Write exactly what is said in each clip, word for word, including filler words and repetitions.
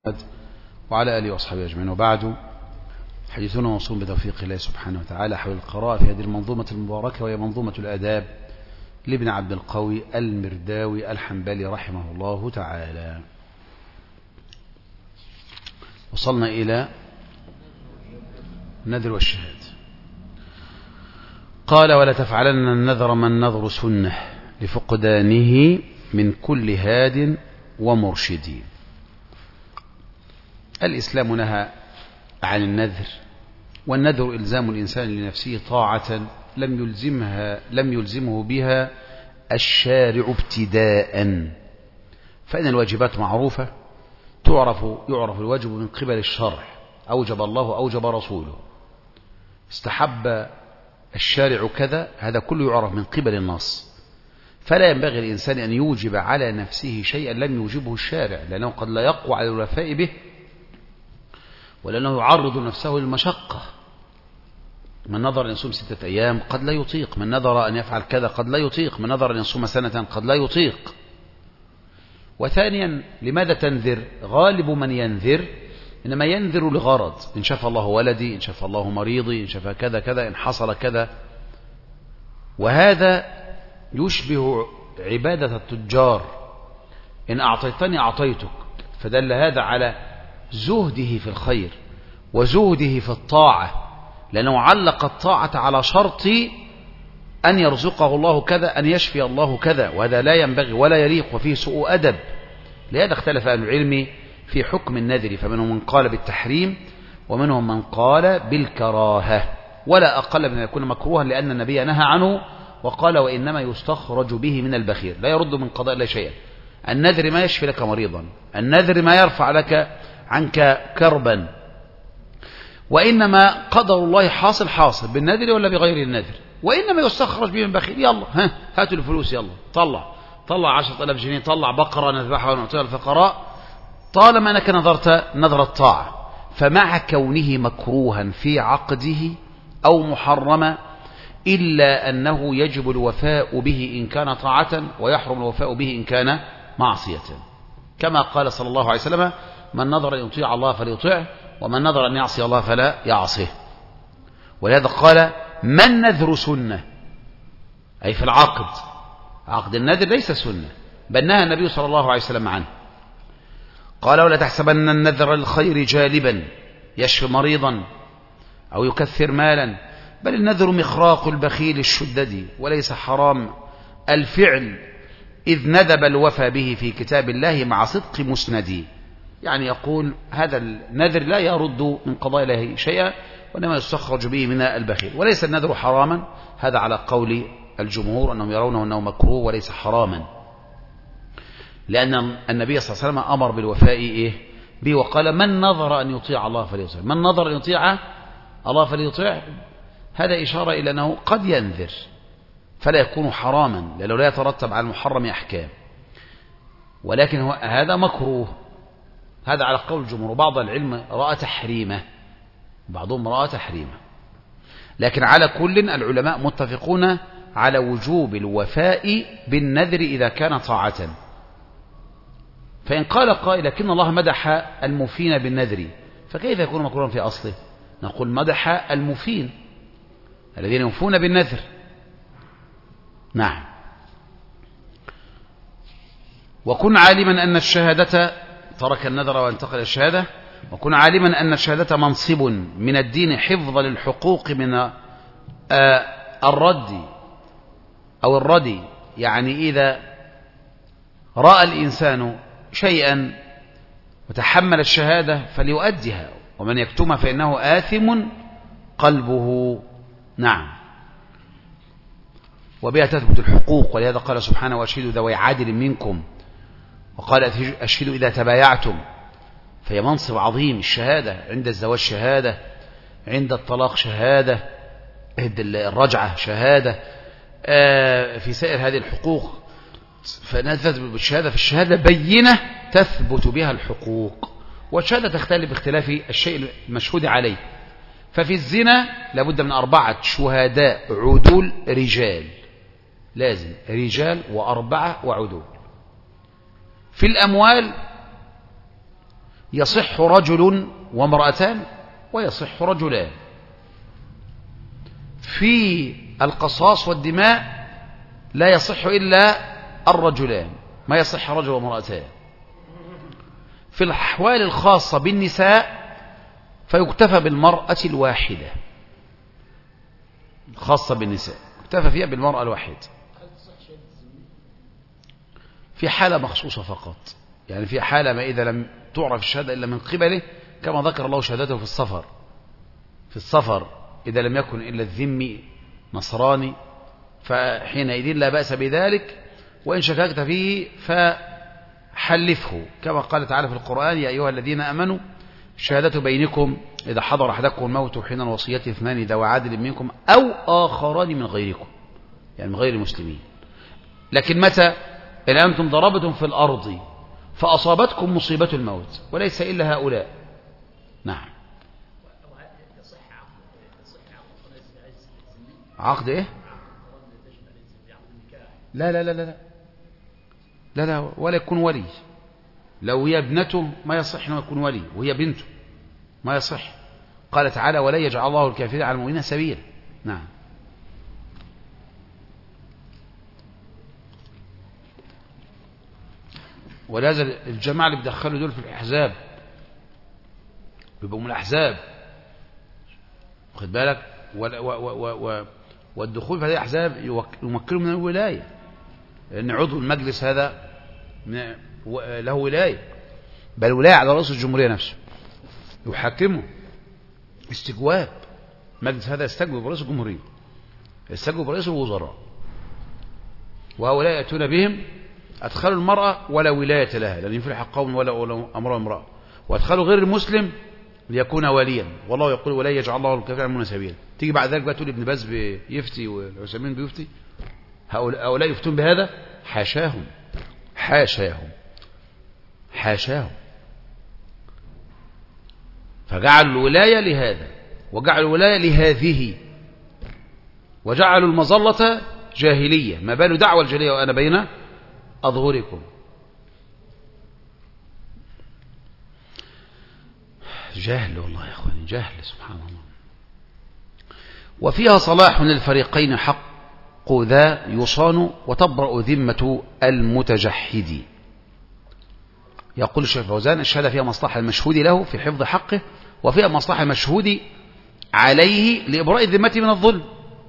وعلى آله وأصحابه أجمعين. وبعد، حديثنا موصول بتوفيق الله سبحانه وتعالى حول القراءة في هذه المنظومة المباركة، وهي منظومة الآداب لابن عبد القوي المرداوي الحنبلي رحمه الله تعالى. وصلنا إلى النذر والشهادة. قال: ولا تفعلن النذر ما النذر سنة لفقدانه من كل هاد ومرشد. الإسلام نهى عن النذر، والنذر إلزام الإنسان لنفسه طاعة لم يلزمها لم يلزمه بها الشارع ابتداء، فإن الواجبات معروفة تعرف يعرف الواجب من قبل الشرع، أوجب الله أوجب رسوله، استحب الشارع كذا، هذا كله يعرف من قبل النص. فلا ينبغي الإنسان أن يوجب على نفسه شيئا لم يوجبه الشارع، لأنه قد لا يقوى على الوفاء به، ولأنه يعرض نفسه للمشقة. من نظر أن يصوم ستة أيام قد لا يطيق، من نظر أن يفعل كذا قد لا يطيق، من نظر أن يصوم سنة قد لا يطيق. وثانيا، لماذا تنذر؟ غالب من ينذر إنما ينذر لغرض، إن شاف الله ولدي، إن شاف الله مريضي، إن شاف كذا كذا، إن حصل كذا. وهذا يشبه عبادة التجار، إن أعطيتني أعطيتك، فدل هذا على زهده في الخير وزهده في الطاعة، لأنه علق الطاعة على شرط أن يرزقه الله كذا، أن يشفي الله كذا، وهذا لا ينبغي ولا يليق وفيه سوء أدب. لهذا اختلف أهل العلم في حكم النذر، فمنهم من قال بالتحريم ومنهم من قال بالكراهة، ولا أقل من أن يكون مكروها، لأن النبي نهى عنه وقال: وإنما يستخرج به من البخيل. لا يرد من قضاء الله شيئا. النذر ما يشفي لك مريضا، النذر ما يرفع لك عنك كربا، وإنما قدر الله حاصل حاصل بالنذر ولا بغير النذر، وإنما يستخرج به من بخيل. يلا ها هاتوا الفلوس، يلا طلع طلع عشرة آلاف جنيه، طلع بقرة نذبحها ونعطيها الفقراء، طالما أنك نظرت نظر الطاعة. فمع كونه مكروها في عقده أو محرما، إلا أنه يجب الوفاء به إن كان طاعة، ويحرم الوفاء به إن كان معصية، كما قال صلى الله عليه وسلم: من نظر أن يطيع الله فليطيعه، ومن نظر أن يعصي الله فلا يعصيه. ولهذا قال: ما النذر سنة، أي في العقد. عقد النذر ليس سنة، بل نهى النبي صلى الله عليه وسلم عنه. قال: ولا تحسبن النذر الخير جالبا يشفي مريضا أو يكثر مالا، بل النذر مخراق البخيل الشدد، وليس حرام الفعل إذ ندب الوفى به في كتاب الله مع صدق مسندي. يعني يقول هذا النذر لا يرد من قضاء الله شيئا، وإنما يستخرج به من البخيل. وليس النذر حراما، هذا على قول الجمهور أنهم يرونه أنه مكروه وليس حراما، لأن النبي صلى الله عليه وسلم أمر بالوفاء إيه به، وقال: من نظر أن يطيع الله فليطيع، من نظر أن يطيع الله فليطيع. هذا إشارة إلى أنه قد ينذر فلا يكون حراما، لأنه لا يترتب على المحرم أحكام، ولكن هو هذا مكروه. هذا على قول الجمهور. بعض العلم رأى تحريمه، بعضهم رأى تحريمه، لكن على كل العلماء متفقون على وجوب الوفاء بالنذر إذا كان طاعة. فإن قال قائل: لكن الله مدح الموفين بالنذر، فكيف يكون مكروها في أصله؟ نقول: مدح الموفين الذين يوفون بالنذر. نعم. وكن عالما أن الشهادة، ترك النذر وانتقل الشهادة، وكن عالما أن الشهادة منصب من الدين حفظا للحقوق من الرد أو الردي. يعني إذا رأى الإنسان شيئا وتحمل الشهادة فليؤدها، ومن يكتمها فإنه آثم قلبه. نعم. وبها تثبت الحقوق، ولهذا قال سبحانه: وأشهدوا ذوي عدل منكم، وقال: أشهدوا إذا تبايعتم. فهي منصب عظيم الشهادة، عند الزواج شهادة، عند الطلاق شهادة، عند الرجعة شهادة، في سائر هذه الحقوق فنثبت بالشهادة. في الشهادة بينة تثبت بها الحقوق، والشهادة تختلف باختلاف الشيء المشهود عليه. ففي الزنا لابد من أربعة شهداء عدول رجال، لازم رجال وأربعة وعدول. في الأموال يصح رجل وامرأتان ويصح رجلان. في القصاص والدماء لا يصح إلا الرجلان، ما يصح رجل وامرأتان. في الأحوال الخاصة بالنساء فيكتفى بالمرأة الواحدة، خاصة بالنساء يكتفى فيها بالمرأة الواحدة في حالة مخصوصة فقط، يعني في حالة ما إذا لم تعرف الشهادة إلا من قبله، كما ذكر الله شهادته في السفر. في السفر إذا لم يكن إلا الذمي نصراني فحينئذ لا بأس بذلك، وإن شككت فيه فحلفه، كما قال تعالى في القرآن: يا أيها الذين آمنوا شهادة بينكم إذا حضر أحدكم الموت حين الوصية اثنان ذوى عدل منكم أو آخران من غيركم، يعني من غير المسلمين. لكن متى؟ إن أنتم ضربتم في الأرض فأصابتكم مصيبة الموت وليس إلا هؤلاء. نعم. عقد إيه؟ لا لا لا لا لا لا ولا يكون ولي. لو هي ابنته ما يصح أنه يكون ولي، وهي بنته ما يصح. قال تعالى: ولا يجعل الله الكافرين على المؤمنين سبيلا. نعم. ولهذا الجماعة اللي بيدخلوا دول في الأحزاب بيبقوا من الأحزاب، واخد بالك، والدخول في هذه الأحزاب يمكنهم من الولاية، لأن عضو المجلس هذا له ولاية، بل ولاية على رئيس الجمهورية نفسه يحكمه استجواب. مجلس هذا يستجوب برئيس الجمهورية، يستجوب برئيس الوزراء، وهؤلاء يأتون بهم. أدخلوا المرأة ولا ولاية لها، لأن يفلح قوم ولا أمر امرأة، وأدخلوا غير المسلم ليكون وليا، والله يقول: ولا يجعل الله الكافرين على المؤمنين سبيلا. تيجي بعد ذلك بقى تقول ابن باز بيفتي والعثيمين بيفتي، هؤلاء يفتون بهذا؟ حاشاهم حاشاهم حاشاهم. فجعلوا الولاية لهذا، وجعلوا الولاية لهذه، وجعلوا المظلة جاهلية. ما بال دعوى الجاهلية وأنا بين أظهركم. جهل والله يا أخواني، جهل سبحان الله. وفيها صلاح للفريقين حق ذا يصان، وتبرأ ذمة المتجحد. يقول الشيخ فوزان: الشهادة فيها مصلحة المشهود له في حفظ حقه، وفيها مصلحة المشهود عليه لإبراء الذمة من الظلم.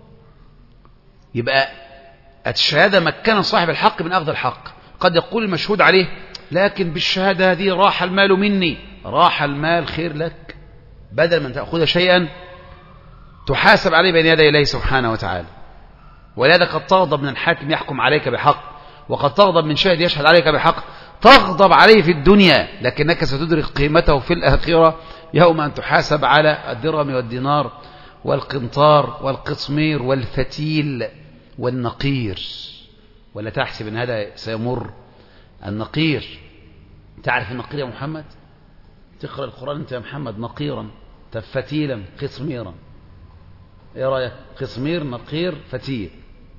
يبقى الشهادة مكن صاحب الحق من أخذ الحق. قد يقول المشهود عليه: لكن بالشهادة هذه راح المال مني. راح المال خير لك، بدل من تأخذ شيئا تحاسب عليه بين يدي الله سبحانه وتعالى. ولهذا قد تغضب من الحاكم يحكم عليك بحق، وقد تغضب من شاهد يشهد عليك بحق. تغضب عليه في الدنيا، لكنك ستدرك قيمته في الآخرة يوم أن تحاسب على الدرهم والدينار والقنطار والقطمير والفتيل والنقير. ولا تحسب أن هذا سيمر. النقير، تعرف النقير يا محمد؟ تقرأ القرآن أنت يا محمد نقيرا فتيلا قطميرا. ايه رأيك؟ قطمير نقير فتيل،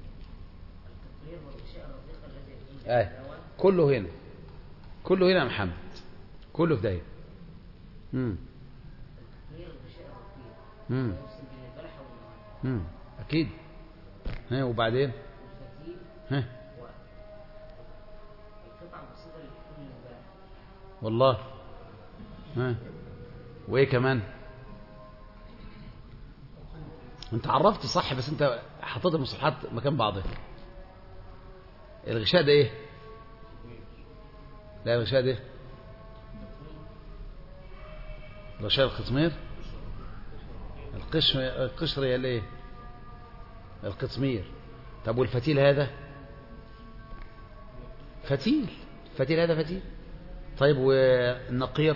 آه. كله هنا، كله هنا يا محمد، كله في ده. امم امم امم اكيد. ها وبعدين ها والله ها وايه كمان؟ انت عرفت صح، بس انت حطيت المصطلحات مكان بعضها. الغشاء ده ايه؟ لا الغشاء ده غشاء القطمير. القشر القشر هي الايه؟ القطمير. طب والفتيل هذا؟ فتيل. فتيل هذا فتيل. طيب والنقير؟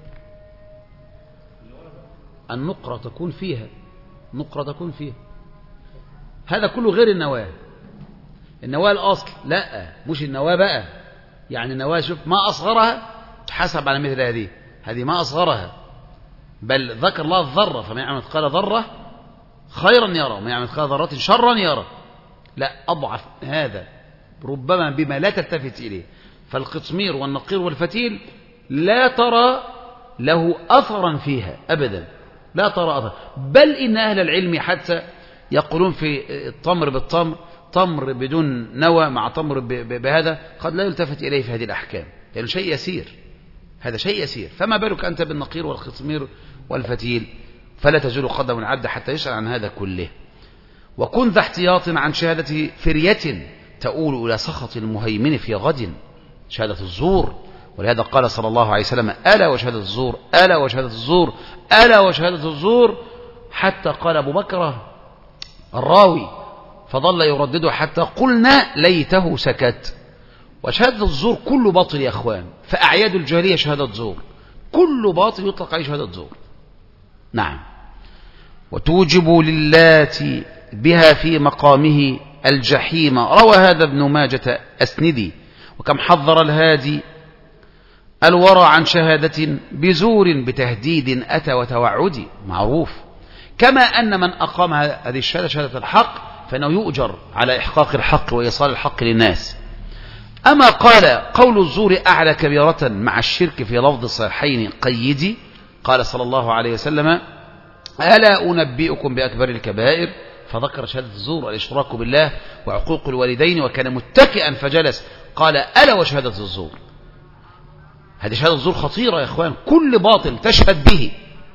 النقرة تكون فيها، نقرة تكون فيها. هذا كله غير النواة. النواة الأصل لا، مش النواة بقى. يعني النواة شوف ما أصغرها تحسب على مثل هذه، هذه ما أصغرها، بل ذكر الله الذرة، فمن يعمل مثقال ذرة خيرا يرى ومن يعمل مثقال ذرة شرا يرى. لا، أضعف هذا ربما بما لا تلتفت إليه. فالقطمير والنقير والفتيل لا ترى له أثرا فيها أبدا، لا ترى أثر. بل إن أهل العلم حتى يقولون في التمر بالتمر، تمر بدون نوى مع تمر بهذا قد لا يلتفت إليه في هذه الأحكام، لأنه يعني شيء يسير، هذا شيء يسير، فما بالك أنت بالنقير والخصمير والفتيل؟ فلا تزول قدم العبد حتى يسأل عن هذا كله. وكن ذا احتياط عن شهادة فرية تؤول إلى سخط المهيمن في غد، شهادة الزور. ولهذا قال صلى الله عليه وسلم: ألا وشهادة الزور، ألا وشهادة الزور، ألا وشهادة الزور، حتى قال أبو بكر الراوي فظل يردده حتى قلنا ليته سكت. وشهادة الزور كل باطل يا أخوان، فأعياد الجاهلية شهادة زور، كل باطل يطلق عليه شهادة زور. نعم. وتوجب للاتي بها في مقامه الجحيم، روى هذا ابن ماجة أسندي. وكم حذر الهادي الورى عن شهادة بزور بتهديد أتى وتوعد، معروف. كما أن من أقام هذه الشهادة شهادة الحق فإنه يؤجر على إحقاق الحق وإيصال الحق للناس. أما قال قول الزور أعلى كبيرة مع الشرك في لفظ الصحيحين قيدي، قال صلى الله عليه وسلم: ألا أنبئكم بأكبر الكبائر، فذكر شهادة الزور الإشراك بالله وعقوق الوالدين، وكان متكئا فجلس قال: ألا وشهادة الزور. هذه شهادة الزور خطيرة يا إخوان، كل باطل تشهد به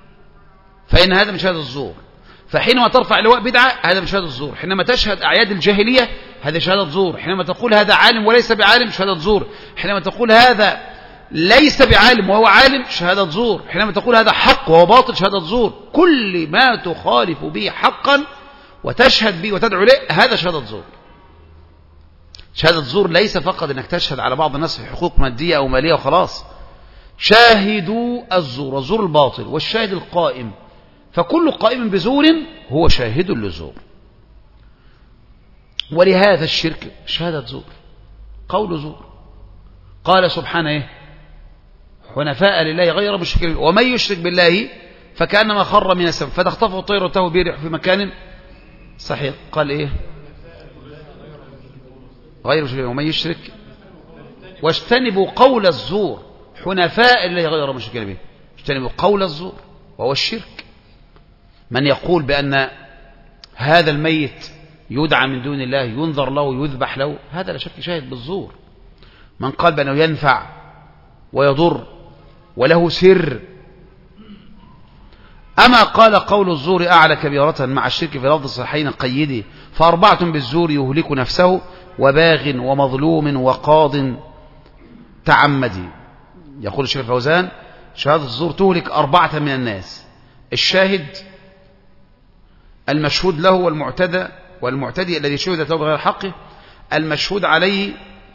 فإن هذا من شهادة الزور. فحينما ترفع لواء بدعة هذا من شهادة الزور، حينما تشهد أعياد الجاهلية هذا شهادة زور، حينما تقول هذا عالم وليس بعالم شهادة زور، حينما تقول هذا ليس بعالم وهو عالم شهادة زور، حينما تقول هذا حق وهو باطل شهادة زور. كل ما تخالف به حقا وتشهد به وتدعو له هذا شهادة زور. شهادة زور ليس فقط انك تشهد على بعض الناس في حقوق مادية او مالية وخلاص، شاهدوا الزور، الزور الباطل والشاهد القائم، فكل قائم بزور هو شاهد للزور. ولهذا الشرك شهادة زور، قول زور. قال سبحانه إيه؟ حنفاء لله غير مشركين، ومن يشرك بالله فكأنما خر من السماء فتخطفه الطير وتهوي به الريح في مكان صحيح. قال إيه؟ غير مشركين، ومن يشرك واجتنبوا قول الزور، حنفاء لله غير مشركين به، اجتنبوا قول الزور وهو الشرك. من يقول بأن هذا الميت يدعى من دون الله، ينظر له، يذبح له، هذا لا شك شاهد بالزور. من قال بأنه ينفع ويضر وله سر. أما قال قول الزور أعلى كبيرة مع الشرك في لفظ الصحيحين قيدي، فأربعة بالزور يهلك نفسه وباغ ومظلوم وقاض تعمدي. يقول الشيخ الفوزان: شهادة الزور تهلك أربعة من الناس: الشاهد، المشهود له والمعتدى والمعتدي الذي شهد له بغير حقه، المشهود عليه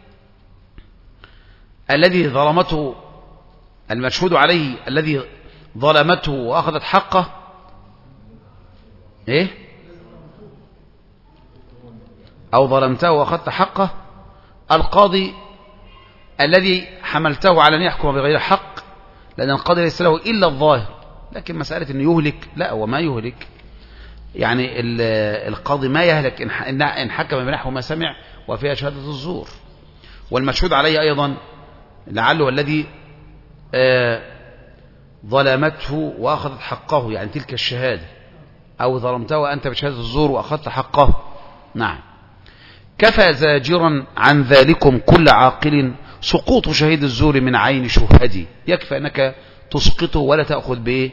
الذي ظلمته المشهود عليه الذي ظلمته وأخذت حقه، إيه؟ أو ظلمته وأخذت حقه، القاضي الذي حملته على أن يحكم بغير حق، لأن القاضي ليس له إلا الظاهر. لكن مسألة أن يهلك، لا، هو ما يهلك، يعني القاضي ما يهلك إن حكم بنحو ما سمع وفيها شهادة الزور. والمشهود عليه أيضا لعله الذي ظلمته وأخذت حقه، يعني تلك الشهادة، أو ظلمته وأنت بشهادة الزور وأخذت حقه. نعم. كفى زاجرا عن ذلكم كل عاقل سقوط شهيد الزور من عين شهدي. يكفى أنك تسقطه ولا تأخذ به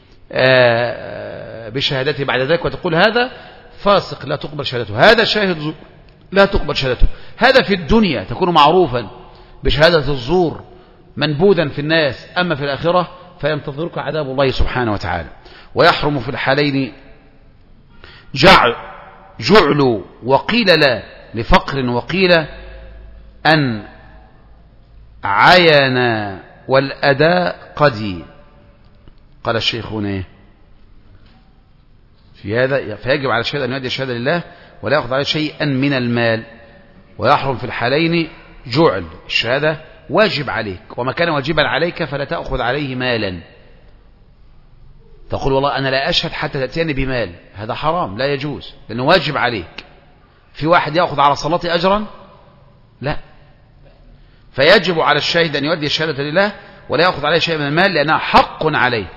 بشهادته بعد ذلك وتقول هذا فاسق لا تقبل شهادته، هذا شاهد زور لا تقبل شهادته. هذا في الدنيا تكون معروفا بشهادة الزور منبوذا في الناس، أما في الآخرة فينتظرك عذاب الله سبحانه وتعالى. ويحرم في الحالين جعل جعل وقيل لا لفقر، وقيل أن عين والأداء قدي. قال الشيخ هنا في هذا: فيجب على الشهادة أن يؤدي الشهادة لله ولا يأخذ عليه شيئا من المال. ويحرم في الحالين جعل، الشهادة واجب عليك، وما كان واجبا عليك فلا تأخذ عليه مالا. تقول والله أنا لا أشهد حتى تأتيني بمال، هذا حرام لا يجوز، لأنه واجب عليك. في واحد يأخذ على صلاتي أجرا؟ لا. فيجب على الشاهد أن يؤدي الشهادة لله ولا يأخذ عليه شيء من المال لأنها حق عليه.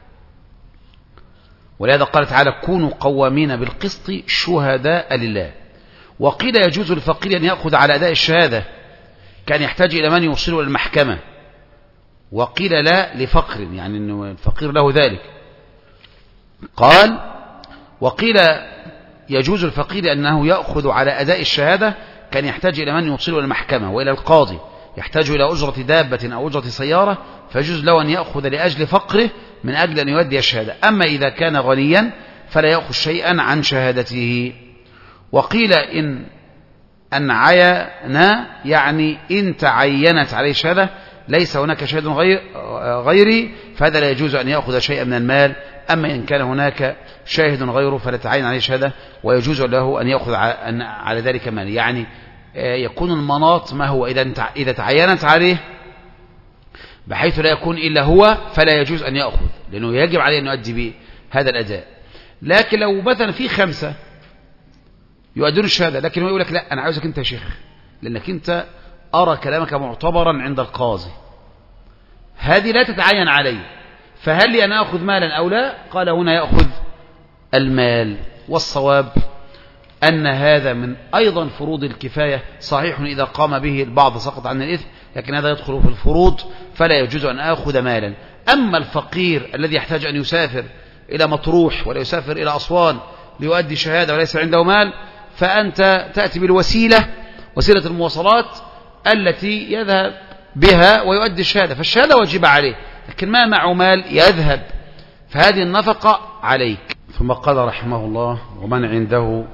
ولهذا قال تعالى كونوا قوامين بالقسط شهداء لله. وقيل يجوز للفقير أن يأخذ على أداء الشهادة كان يحتاج إلى من يوصله إلى المحكمة، وقيل لا لفقر، يعني أنه الفقير له ذلك. قال وقيل يجوز الفقير أنه يأخذ على أداء الشهادة كان يحتاج إلى من يوصله إلى المحكمة وإلى القاضي، يحتاج إلى أجرة دابة أو أجرة سيارة، فيجوز له أن يأخذ لأجل فقره من أجل أن يؤدي الشهادة. أما إذا كان غنيا فلا يأخذ شيئا عن شهادته. وقيل إن أن عينا يعني إن تعينت عليه شهادة ليس هناك شاهد غير غيري فهذا لا يجوز أن يأخذ شيئا من المال. أما إن كان هناك شاهد غيره فلا تعين عليه شهادة ويجوز له أن يأخذ على ذلك مال. يعني يكون المناط ما هو إذا تعينت عليه بحيث لا يكون إلا هو فلا يجوز أن يأخذ، لأنه يجب عليه أن يؤدي به هذا الأداء. لكن لو مثلا في خمسة يؤدون الشهادة لكن هو يقول لك لا أنا عاوزك أنت يا شيخ لأنك أنت أرى كلامك معتبرا عند القاضي، هذه لا تتعين علي، فهل لي أن أخذ مالا أو لا؟ قال هنا يأخذ المال. والصواب أن هذا من أيضا فروض الكفاية، صحيح إذا قام به البعض سقط عن الإثم، لكن هذا يدخل في الفروض فلا يجوز أن أخذ مالا. أما الفقير الذي يحتاج أن يسافر إلى مطروح ولا يسافر إلى أسوان ليؤدي شهادة وليس عنده مال، فأنت تأتي بالوسيلة وسيلة المواصلات التي يذهب بها ويؤدي الشهادة، فالشهادة واجب عليه، لكن ما معه مال يذهب فهذه النفقة عليك. ثم قال رحمه الله ومن عنده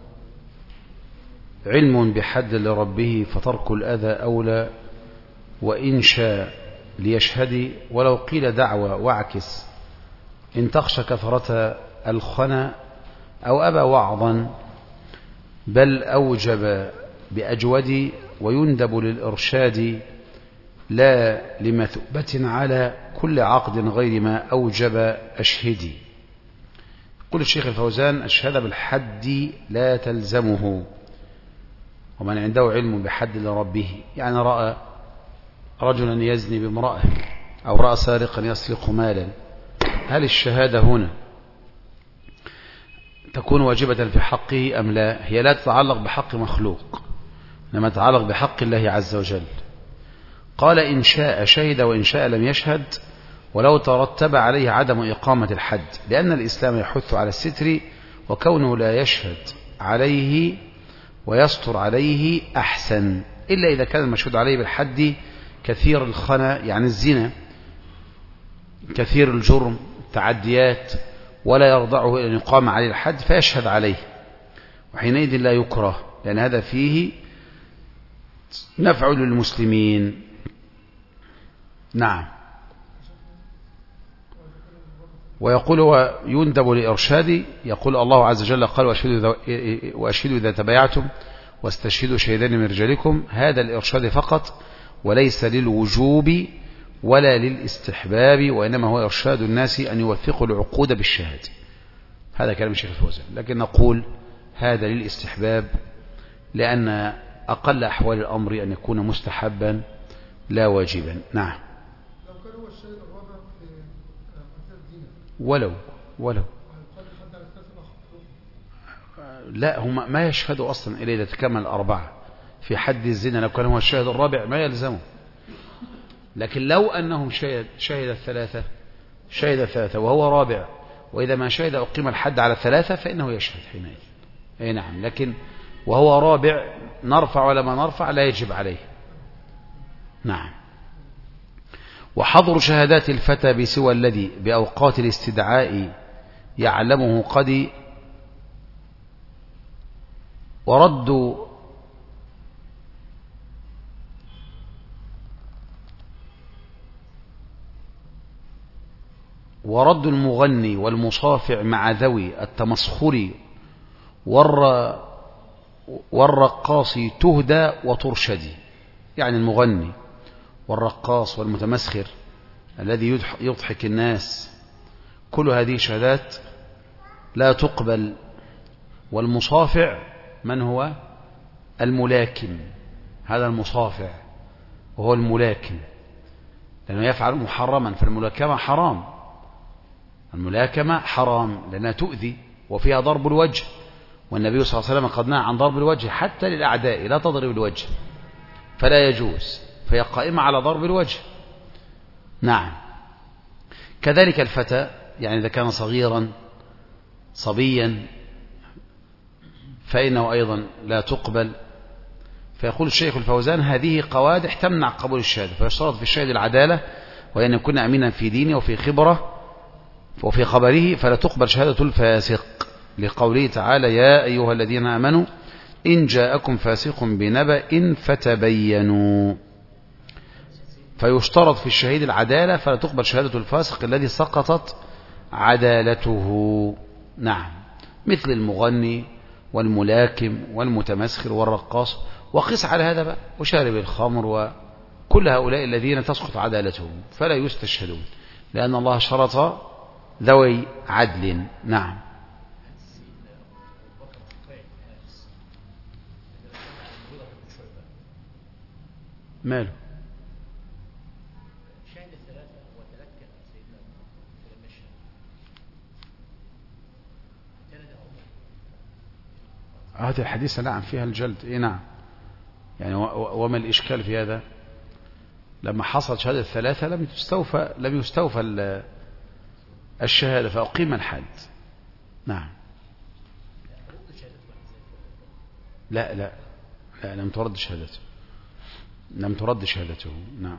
علم بحد لربه فترك الأذى أولى وإن شاء ليشهد ولو قيل دعوى واعكس إن تخشى كثرة الخنا أو أبى وعظا بل أوجب بأجود ويندب للإرشاد لا لمثوبة على كل عقد غير ما أوجب أشهدي. يقول الشيخ الفوزان الشهادة بالحد لا تلزمه. ومن عنده علم بحد لربه يعني رأى رجلا يزني بامرأة أو رأى سارقا يسرق مالا، هل الشهادة هنا تكون واجبة في حقه أم لا؟ هي لا تتعلق بحق مخلوق إنما تتعلق بحق الله عز وجل. قال إن شاء شهد وإن شاء لم يشهد ولو ترتب عليه عدم إقامة الحد، لأن الإسلام يحث على الستر وكونه لا يشهد عليه ويستر عليه أحسن، إلا إذا كان المشهود عليه بالحد كثير الخنا يعني الزنا كثير الجرم التعديات ولا يرضعه إلى أن يقام عليه الحد فيشهد عليه، وحينئذ لا يكره لأن هذا فيه نفع للمسلمين. نعم. ويقول ويندب لإرشادي، يقول الله عز وجل قال وأشهدوا إذا تبايعتم واستشهدوا شهدان من رجالكم، هذا الإرشاد فقط وليس للوجوب ولا للاستحباب، وإنما هو إرشاد الناس أن يوثقوا العقود بالشهادة. هذا كلام الشيخ الفوزان، لكن نقول هذا للاستحباب لأن أقل أحوال الأمر أن يكون مستحبا لا واجبا. نعم. لو كان هو الشهيد الرابع في قتل الدين ولو ولو لا هم ما يشهدوا أصلا إلا إذا تكمل الأربعة في حد الزنا، لو كان هو الشاهد الرابع ما يلزمه، لكن لو أنهم شهد, شهد الثلاثة شهد الثلاثة وهو رابع وإذا ما شهد أقيم الحد على الثلاثة فإنه يشهد حينئذ. أي نعم، لكن وهو رابع نرفع ولا ما نرفع لا يجب عليه. نعم. وحظر شهادات الفتى بسوى الذي بأوقات الاستدعاء يعلمه قد ورد ورد المغني والمصافع مع ذوي التمسخر والرقاص تهدى وترشدي، يعني المغني والرقاص والمتمسخر الذي يضحك الناس كل هذه شهادات لا تقبل. والمصافع من هو؟ الملاكم، هذا المصافع وهو الملاكم لأنه يفعل محرما، فالملاكمة حرام، الملاكمة حرام لأنها تؤذي وفيها ضرب الوجه، والنبي صلى الله عليه وسلم قد نهى عن ضرب الوجه حتى للأعداء، لا تضرب الوجه فلا يجوز، فهي قائمة على ضرب الوجه. نعم. كذلك الفتى، يعني إذا كان صغيرا صبيا فإنه أيضا لا تقبل. فيقول الشيخ الفوزان هذه قوادح تمنع قبول الشهادة، فيشترط في الشاهد العدالة، وأن يكون أمينا في دينه وفي خبرة وفي خبره، فلا تقبل شهادة الفاسق، لقوله تعالى يا أيها الذين آمنوا إن جاءكم فاسق بنبأ فتبينوا. فيشترط في الشهيد العدالة، فلا تقبل شهادة الفاسق الذي سقطت عدالته. نعم. مثل المغني والملاكم والمتمسخر والرقاص، وقس على هذا بقى وشارب الخمر وكل هؤلاء الذين تسقط عدالتهم فلا يستشهدون، لأن الله شرط ذوي عدل. نعم. ماله؟ هذه الحديثة نعم فيها الجلد. إيه نعم. يعني وما الإشكال في هذا؟ لما حصلت شهادة الثلاثة لم يستوفى لم يستوفى الشهادة فأقيم الحد. نعم. لا لا لا لم ترد شهادته، لم ترد شهادته. نعم.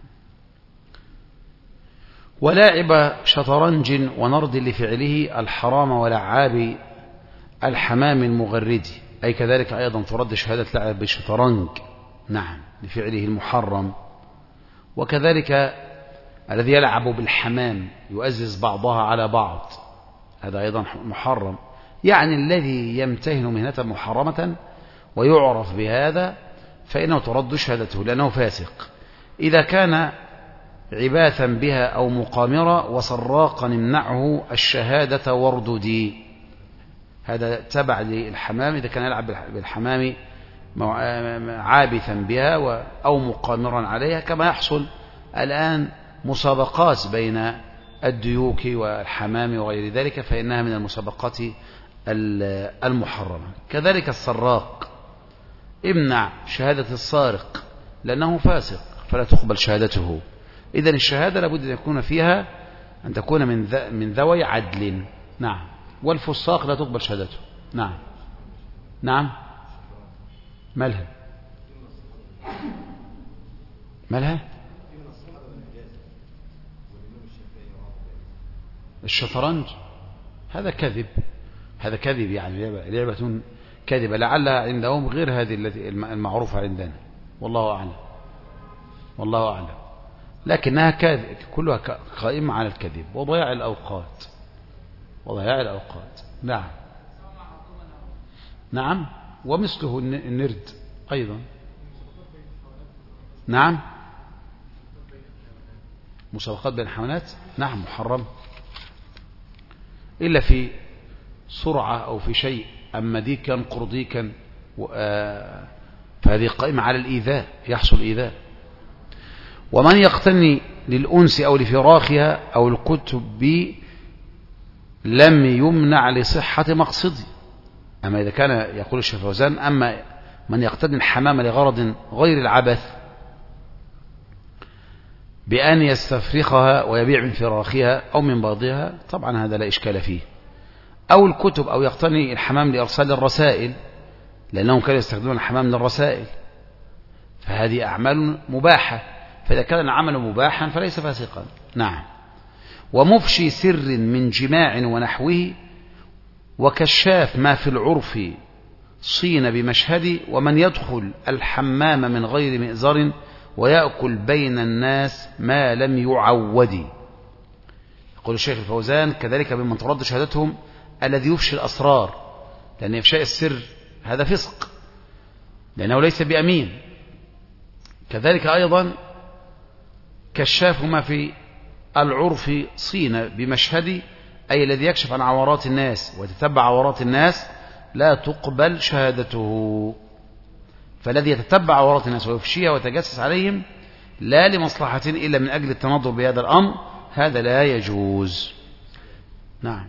ولاعب شطرنج ونرد لفعله الحرام ولعاب الحمام المغرد، أي كذلك أيضا ترد شهادة لعب بالشطرنج. نعم. لفعله المحرم. وكذلك الذي يلعب بالحمام يؤزز بعضها على بعض، هذا أيضا محرم، يعني الذي يمتهن مهنة محرمة ويعرف بهذا فإنه ترد شهادته لأنه فاسق. إذا كان عباثا بها أو مقامرة وسراقا يمنعه الشهادة وارددي، هذا تبع للحمام. إذا كان يلعب بالحمام عابثا بها أو مقامرا عليها، كما يحصل الآن مسابقات بين الديوك والحمام وغير ذلك، فإنها من المسابقات المحرمة. كذلك السراق امنع شهادة السارق لأنه فاسق فلا تقبل شهادته. إذن الشهادة لابد أن يكون فيها أن تكون من من ذوي عدل. نعم. والفساق لا تقبل شهادته. نعم. نعم. مالها؟ مالها؟ الشطرنج هذا كذب، هذا كذب، يعني لعبة كذبة لعلها عندهم غير هذه التي المعروفة عندنا، والله أعلم، والله أعلم، لكنها كذب كلها قائمة على الكذب وضياع الأوقات، وضياع الأوقات. نعم. نعم. ومثله النرد أيضا. نعم. مسابقات بين الحيوانات نعم محرم، إلا في سرعة أو في شيء، أما ديكا قرديكا فهذه قائمة على الإيذاء، يحصل إيذاء. ومن يقتني للأنس أو لفراخها أو الكتب لم يمنع لصحة مقصدي. أما إذا كان يقول الشيخ فوزان أما من يقتني الحمام لغرض غير العبث بأن يستفرخها ويبيع من فراخها أو من بيضها، طبعا هذا لا إشكال فيه. أو الكتب، أو يقتني الحمام لإرسال الرسائل، لأنهم كانوا يستخدمون الحمام للرسائل، فهذه أعمال مباحة، فإذا كان العمل مباحا فليس فاسقا. نعم. ومفشي سر من جماع ونحوه، وكشاف ما في العرف صين بمشهد، ومن يدخل الحمام من غير مئزر ويأكل بين الناس ما لم يعود. يقول الشيخ الفوزان كذلك بمن ترد شهادتهم الذي يفشي الأسرار، لأن إفشاء السر هذا فسق لأنه ليس بأمين. كذلك أيضا كشاف ما في العرف صين بمشهد، أي الذي يكشف عن عورات الناس ويتتبع عورات الناس لا تقبل شهادته. فالذي يتتبع عورات الناس ويفشيها ويتجسس عليهم لا لمصلحة إلا من أجل التنظر بهذا الأمر، هذا لا يجوز. نعم.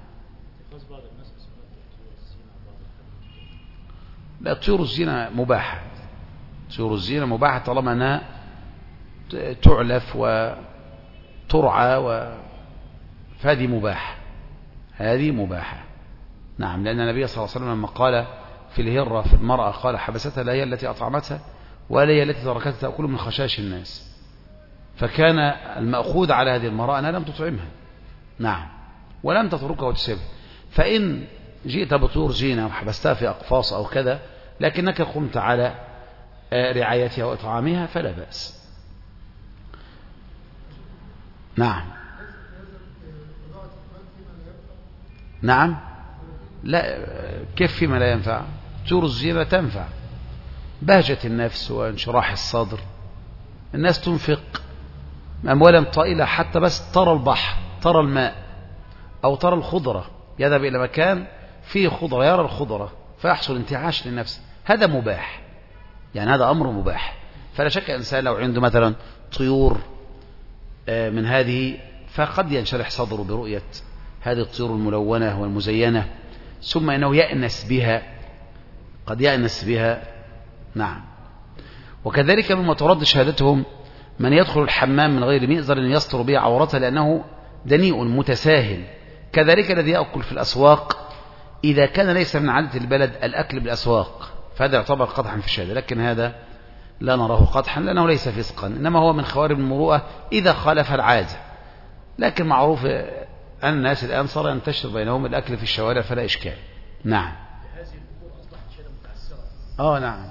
لا، طيور الزينة مباحة، طيور الزينة مباحة طالما أنها تعلف وترعى و... فهذه مباحة، هذه مباحة. نعم، لأن النبي صلى الله عليه وسلم لما قال في الهرة في المرأة قال حبستها لا هي التي أطعمتها ولا هي التي تركتها تأكل من خشاش الناس، فكان المأخوذ على هذه المرأة أنها لم تطعمها. نعم، ولم تتركها وتسيبها. فإن جئت بطور زينة وحبستها في أقفاص أو كذا لكنك قمت على رعايتها وإطعامها فلا بأس. نعم. نعم. لا، كيف فيما لا ينفع؟ طيور الزينة تنفع، بهجة النفس وانشراح الصدر. الناس تنفق أموالا طائلة حتى بس ترى البحر، ترى الماء، أو ترى الخضرة، يذهب إلى مكان فيه خضرة يرى الخضرة فيحصل انتعاش للنفس، هذا مباح، يعني هذا أمر مباح. فلا شك إنسان لو عنده مثلا طيور من هذه فقد ينشرح صدره برؤية هذه الطيور الملونة والمزينة، ثم إنه يأنس بها، قد يأنس بها. نعم. وكذلك مما ترد شهادتهم من يدخل الحمام من غير مئزر يستر به عورته لأنه دنيء متساهل. كذلك الذي يأكل في الأسواق إذا كان ليس من عادة البلد الأكل بالأسواق فهذا يعتبر قدحا في الشهادة، لكن هذا لا نراه قدحا لأنه ليس فسقا، إنما هو من خوارم المروءة إذا خالف العادة. لكن معروف أن الناس الآن صار ينتشر بينهم الأكل في الشوارع فلا إشكال. نعم. آه نعم.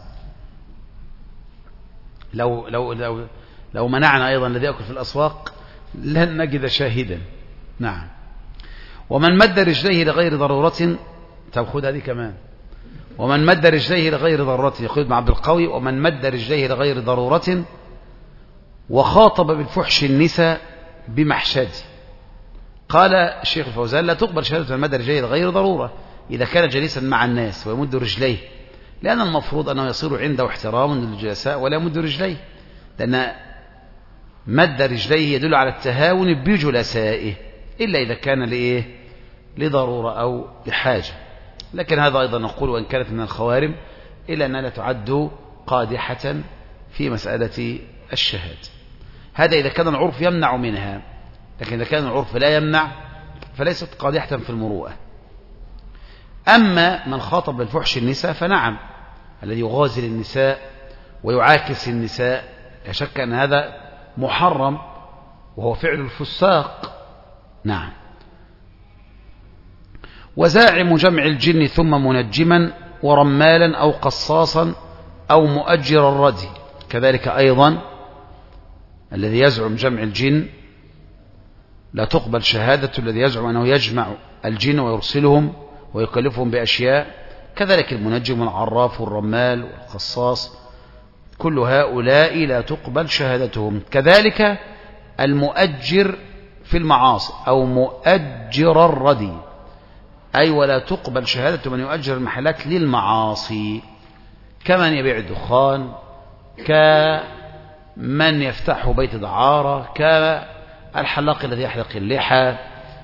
لو لو لو لو منعنا أيضا الذي يأكل في الأسواق لن نجد شاهدا. نعم. ومن مد رجليه لغير ضرورة، طب خذ هذه كمان، ومن مد رجليه لغير ضرورة، يقول ابن عبد القوي ومن مد رجليه لغير ضرورة وخاطب بالفحش النساء بمحشد. قال الشيخ الفوزان لا تقبل شهادة من مد رجليه لغير ضرورة إذا كان جليسا مع الناس ويمد رجليه، لأن المفروض أنه يصير عنده احترام للجلساء ولا يمد رجليه، لأن مد رجليه يدل على التهاون بجلسائه إلا إذا كان لإيه؟ لضرورة أو لحاجة. لكن هذا أيضا نقول وإن كانت من الخوارم إلا أنها لا تعد قادحة في مسألة الشهادة. هذا إذا كان العرف يمنع منها، لكن إذا كان العرف لا يمنع فليست قادحة في المروءة. أما من خاطب بالفحش النساء فنعم، الذي يغازل النساء ويعاكس النساء لا شك أن هذا محرم وهو فعل الفساق. نعم. وزاعم جمع الجن ثم منجما ورمالا أو قصاصا أو مؤجر الردي، كذلك أيضا الذي يزعم جمع الجن لا تقبل شهادة الذي يزعم أنه يجمع الجن ويرسلهم ويكلفهم بأشياء، كذلك المنجم والعراف والرمال والقصاص، كل هؤلاء لا تقبل شهادتهم. كذلك المؤجر في المعاصي أو مؤجر الردي، أي ولا تقبل شهادة من يؤجر المحلات للمعاصي، كمن يبيع الدخان، كمن يفتح بيت دعارة، كالحلاق الذي يحلق اللحى،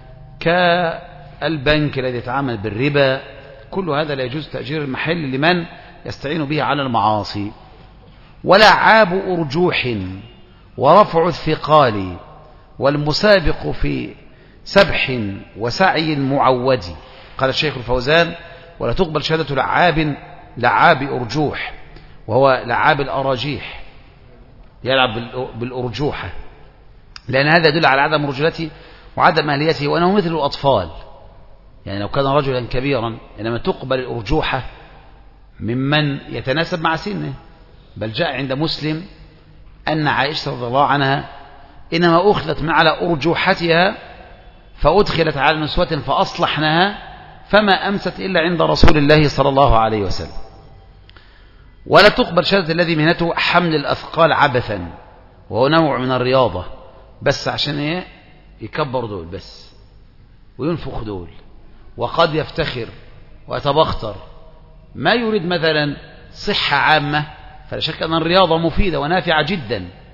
كالبنك الذي يتعامل بالربا، كل هذا لا يجوز تأجير المحل لمن يستعين به على المعاصي. ولعاب أرجوح ورفع الثقال والمسابق في سبح وسعي معود. قال الشيخ الفوزان ولا تقبل شهادة لعاب لعاب أرجوح، وهو لعاب الأراجيح، يلعب بالأرجوحة، لأن هذا يدل على عدم رجولته وعدم أهليته وأنه مثل الأطفال. يعني لو كان رجلا كبيرا إنما تقبل الأرجوحة ممن يتناسب مع سنه. بل جاء عند مسلم أن عائشة رضي الله عنها إنما أخذت من على أرجوحتها فأدخلت على نسوة فأصلحنها فما أمست إلا عند رسول الله صلى الله عليه وسلم. ولا تقبل شهادة الذي مهنته حمل الأثقال عبثا، وهو نوع من الرياضة، بس عشان إيه؟ يكبر دول بس وينفخ دول، وقد يفتخر ويتبختر، ما يريد مثلا صحة عامة، فلا شك أن الرياضة مفيدة ونافعة جدا،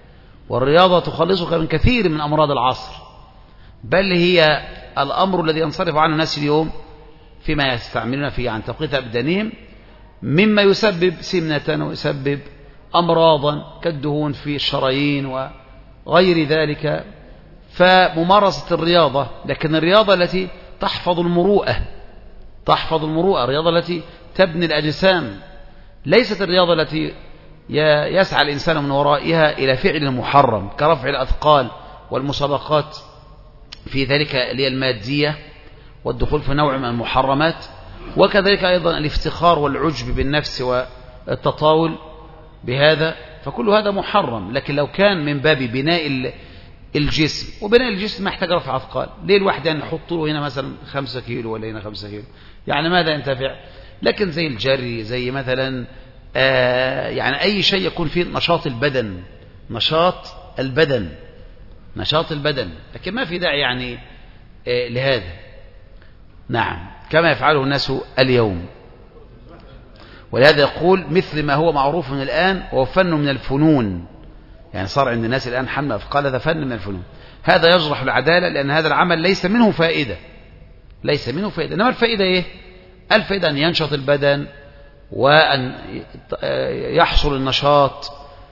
والرياضة تخلصك من كثير من أمراض العصر، بل هي الأمر الذي ينصرف عنه الناس اليوم فيما يستعملون فيه عن تقوية أبدانهم، مما يسبب سمنة ويسبب أمراضا كالدهون في الشرايين وغير ذلك. فممارسة الرياضة، لكن الرياضة التي تحفظ المروءة، تحفظ المروءة، الرياضة التي تبني الأجسام، ليست الرياضة التي يسعى الإنسان من ورائها إلى فعل محرم كرفع الأثقال والمسابقات في ذلك اللي المادية والدخول في نوع من المحرمات، وكذلك أيضا الافتخار والعجب بالنفس والتطاول بهذا، فكل هذا محرم. لكن لو كان من باب بناء الجسم، وبناء الجسم ما يحتاج رفع أثقال، ليه الواحد يعني نحط له هنا مثلا خمسة كيلو ولا هنا خمسة كيلو، يعني ماذا ينتفع؟ لكن زي الجري، زي مثلا آه يعني أي شيء يكون فيه نشاط البدن، نشاط البدن نشاط البدن لكن ما في داعي يعني آه لهذا. نعم، كما يفعله الناس اليوم. ولهذا يقول مثل ما هو معروف من الآن وهو فن من الفنون، يعني صار عند الناس الآن حمل أثقال، هذا فن من الفنون، هذا يجرح العدالة، لأن هذا العمل ليس منه فائدة، ليس منه فائدة. إنما الفائدة إيه؟ الفائدة أن ينشط البدن وأن يحصل النشاط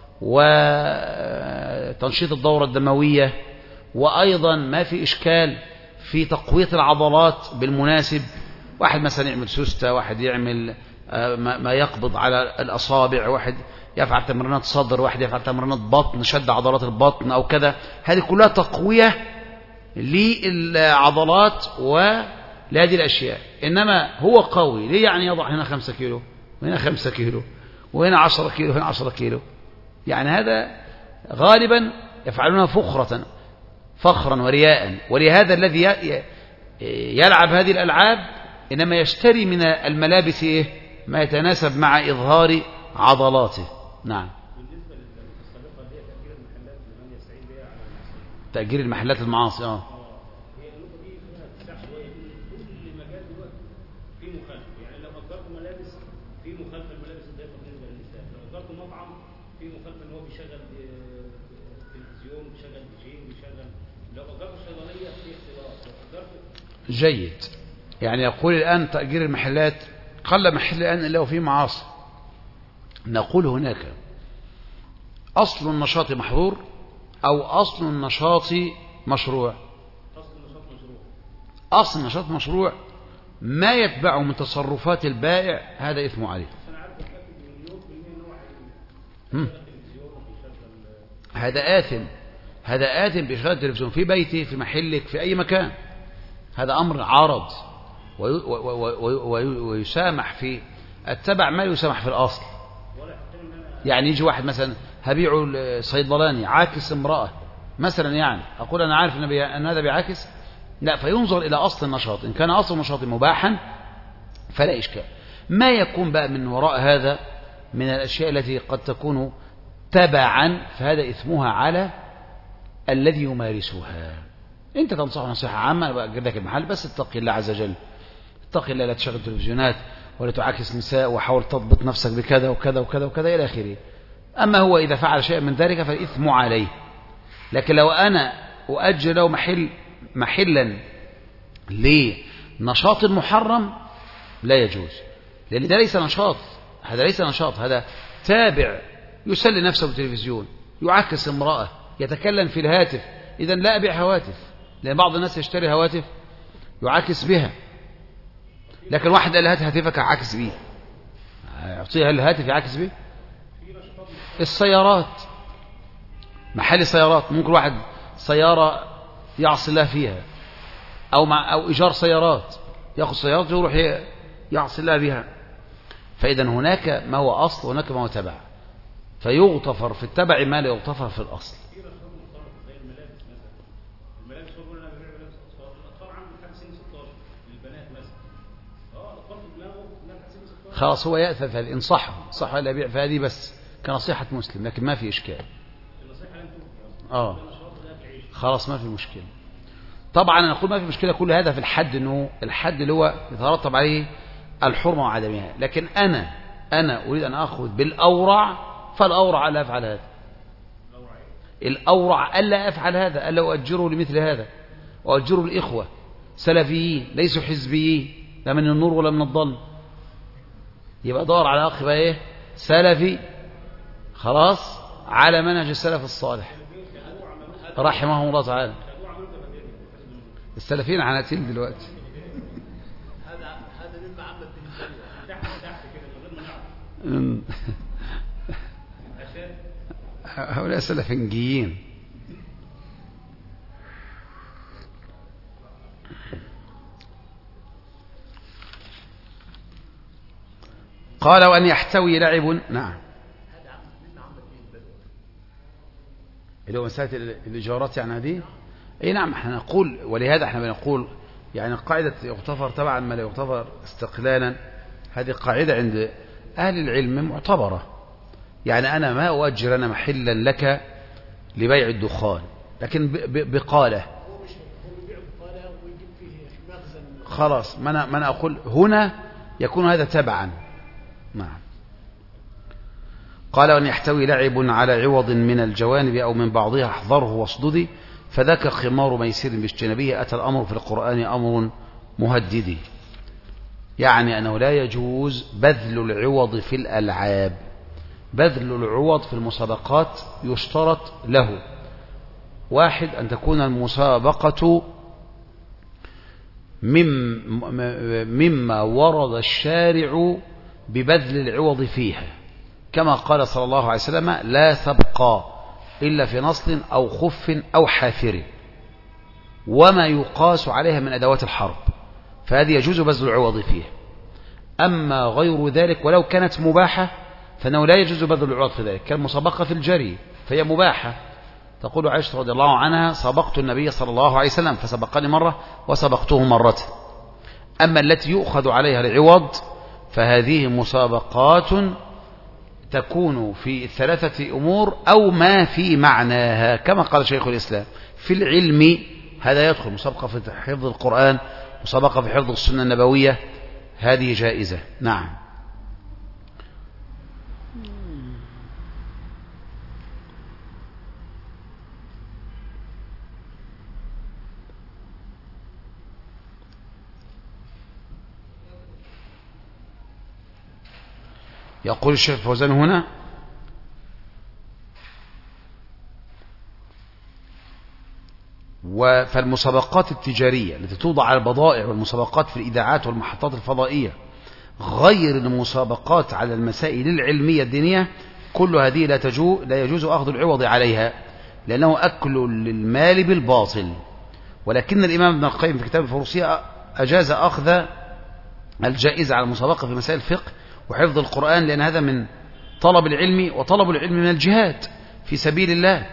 وتنشيط الدورة الدموية، وأيضا ما في إشكال في تقوية العضلات بالمناسب. واحد مثلا يعمل سوستة، واحد يعمل ما يقبض على الأصابع، واحد يفعل تمرينات صدر، واحد يفعل تمرينات بطن، شد عضلات البطن أو كذا، هذه كلها تقوية للعضلات ولهذه الأشياء. إنما هو قوي ليه؟ يعني يضع هنا خمسة كيلو وهنا خمسة كيلو وهنا عشرة كيلو وهنا عشرة كيلو، يعني هذا غالبا يفعلونها فخرة فخرا ورياء. ولهذا الذي يلعب هذه الألعاب إنما يشتري من الملابس إيه؟ ما يتناسب مع إظهار عضلاته. نعم. بالنسبة للسابقة اللي هي تأجير المحلات لمن يستعين بها على المعصية. تأجير المحلات المعاصي اه هي النقطة دي فيها اتساع شوية، كل مجال دلوقتي في مخالفة، يعني لو أجرت ملابس في مخالفة الملابس الضيقة بالنسبة للنساء، لو أجرت مطعم في مخالفة إن هو بيشغل تلفزيون، بيشغل ديجين، بيشغل، لو أجرت صيدلية في اختلاط، لو أجرت جيد. يعني يقول الآن تأجير المحلات قل محل الآن إلا وفيه معاصي. نقول هناك أصل النشاط محظور أو أصل النشاط مشروع. أصل النشاط مشروع. أصل النشاط مشروع، ما يتبعه من تصرفات البائع هذا إثم عليه. أنا عارف أتأكد مليون في المية إن هو هم. هذا آثم، هذا آثم بإشغال التلفزيون في بيته، في محلك، في أي مكان. هذا أمر عارض ويسامح في التبع، ما يسامح في الأصل. يعني يجي واحد مثلا هبيع صيدلاني عاكس امرأة مثلا، يعني أقول أنا عارف أن هذا بيعاكس، لا، فينظر إلى أصل النشاط، إن كان أصل النشاط مباحا فلا إشكال. ما يكون بقى من وراء هذا من الأشياء التي قد تكون تبعا، فهذا إثمها على الذي يمارسها. أنت تنصح نصيحة عامة، أنا بأجر لك المحل، بس اتقي الله عز وجل، اتقي الله، لا تشغل تلفزيونات ولا تعاكس نساء، وحاول تضبط نفسك بكذا وكذا وكذا وكذا إلى آخره. أما هو إذا فعل شيء من ذلك فالإثم عليه. لكن لو أنا أؤجر له محل محلا لنشاط محرم لا يجوز، لأن ده ليس نشاط، هذا ليس نشاط، هذا تابع يسلي نفسه بالتلفزيون، يعكس امرأة، يتكلم في الهاتف. إذن لا أبيع هواتف، لأن بعض الناس يشتري هواتف يعكس بها، لكن واحد قال هات هاتفك عكس بيه، يعطيها الهاتف يعكس بيه. السيارات، محل سيارات، ممكن واحد سيارة يعصي الله فيها، أو مع أو إيجار سيارات، يأخذ سيارات ويروح يعصي الله بها. فإذا هناك ما هو أصل وهناك ما هو تبع، فيغتفر في التبع ما لا يغتفر في الأصل. خلاص هو يأثم فهذه، انصحه صح ولا يبيع فهذه بس كنصيحة مسلم، لكن ما في إشكال. آه خلاص ما في مشكلة. طبعا أنا أقول ما في مشكلة، كل هذا في الحد، أنه الحد اللي هو يترتب عليه الحرمة وعدمها. لكن أنا أنا أريد أن أخذ بالأورع، فالأورع لا أفعل هذا. الأورع ألا أفعل هذا، ألا أؤجره لمثل هذا، وأؤجره الإخوة سلفيين ليسوا حزبيين لا من النور ولا من الضل. يبقى دور على أخ بقى إيه سلفي خلاص على منهج السلف الصالح رحمه الله تعالى. السلفيين عناتين دلوقتي. هذا هذا مما عمل به تحت تحت كده من غير ما نعرف. هؤلاء سلفنجيين. قال وأن يحتوي لعب. نعم اللي هو مسألة الإيجارات يعني هذه. أي نعم احنا نقول، ولهذا احنا بنقول يعني قاعدة يغتفر تبعا ما لا يغتفر استقلالا، هذه قاعدة عند أهل العلم معتبرة. يعني أنا ما أؤجر أنا محلا لك لبيع الدخان، لكن بقالة خلاص ما أنا, ما أنا أقول هنا يكون هذا تبعا. نعم. قال وأن يحتوي لعب على عوض من الجوانب أو من بعضها احذره واصددي، فذاك خمار ميسر باجتنابه أتى الأمر في القرآن أمر مهدد. يعني أنه لا يجوز بذل العوض في الألعاب. بذل العوض في المسابقات يشترط له واحد أن تكون المسابقة مما ورد الشارع ببذل العوض فيها، كما قال صلى الله عليه وسلم لا سبق إلا في نصل أو خف أو حافر، وما يقاس عليها من أدوات الحرب، فهذه يجوز بذل العوض فيها. أما غير ذلك ولو كانت مباحة فإنه لا يجوز بذل العوض في ذلك، كالمسابقة في الجري فهي مباحة. تقول عائشة رضي الله عنها سبقت النبي صلى الله عليه وسلم فسبقني مرة وسبقته مرة. أما التي يؤخذ عليها العوض فهذه مسابقات تكون في ثلاثة أمور أو ما في معناها، كما قال شيخ الإسلام في العلم هذا يدخل مسابقة في حفظ القرآن، مسابقة في حفظ السنة النبوية، هذه جائزة. نعم. يقول الشيخ فوزان هنا فالمسابقات التجارية التي توضع على البضائع والمسابقات في الإذاعات والمحطات الفضائية غير المسابقات على المسائل العلمية الدينية كل هذه لا, تجو لا يجوز أخذ العوض عليها، لأنه أكل للمال بالباطل. ولكن الإمام ابن القيم في كتاب الفروسية أجاز أخذ الجائزة على المسابقة في مسائل الفقه وحفظ القرآن، لأن هذا من طلب العلم، وطلب العلم من الجهاد في سبيل الله،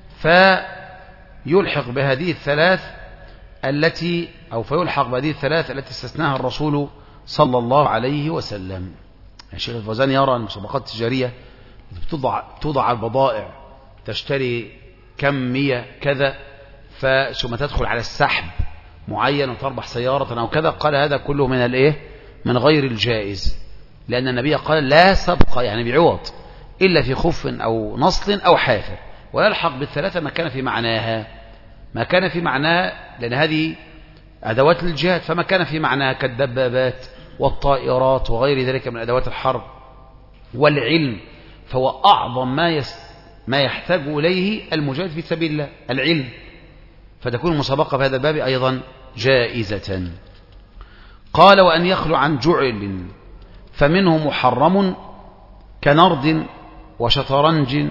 فيلحق بهذه الثلاث التي أو فيلحق بهذه الثلاث التي استثناها الرسول صلى الله عليه وسلم. الشيخ الفوزان يرى المسابقات التجارية توضع, توضع على البضائع، تشتري كمية كذا ثم تدخل على السحب معين وتربح سيارة أو كذا، قال هذا كله من الإيه؟ من غير الجائز، لأن النبي قال لا سبق يعني بعوض إلا في خف أو نصل أو حافر، ويلحق بالثلاثة ما كان في معناها ما كان في معناها لأن هذه أدوات الجهاد، فما كان في معناها كالدبابات والطائرات وغير ذلك من أدوات الحرب والعلم، فهو أعظم ما يس ما يحتاج إليه المجاهد في سبيل الله العلم، فتكون المسابقة في هذا الباب أيضا جائزة. قال وأن يخلو عن جعل فمنه محرم كنرد وشطرنج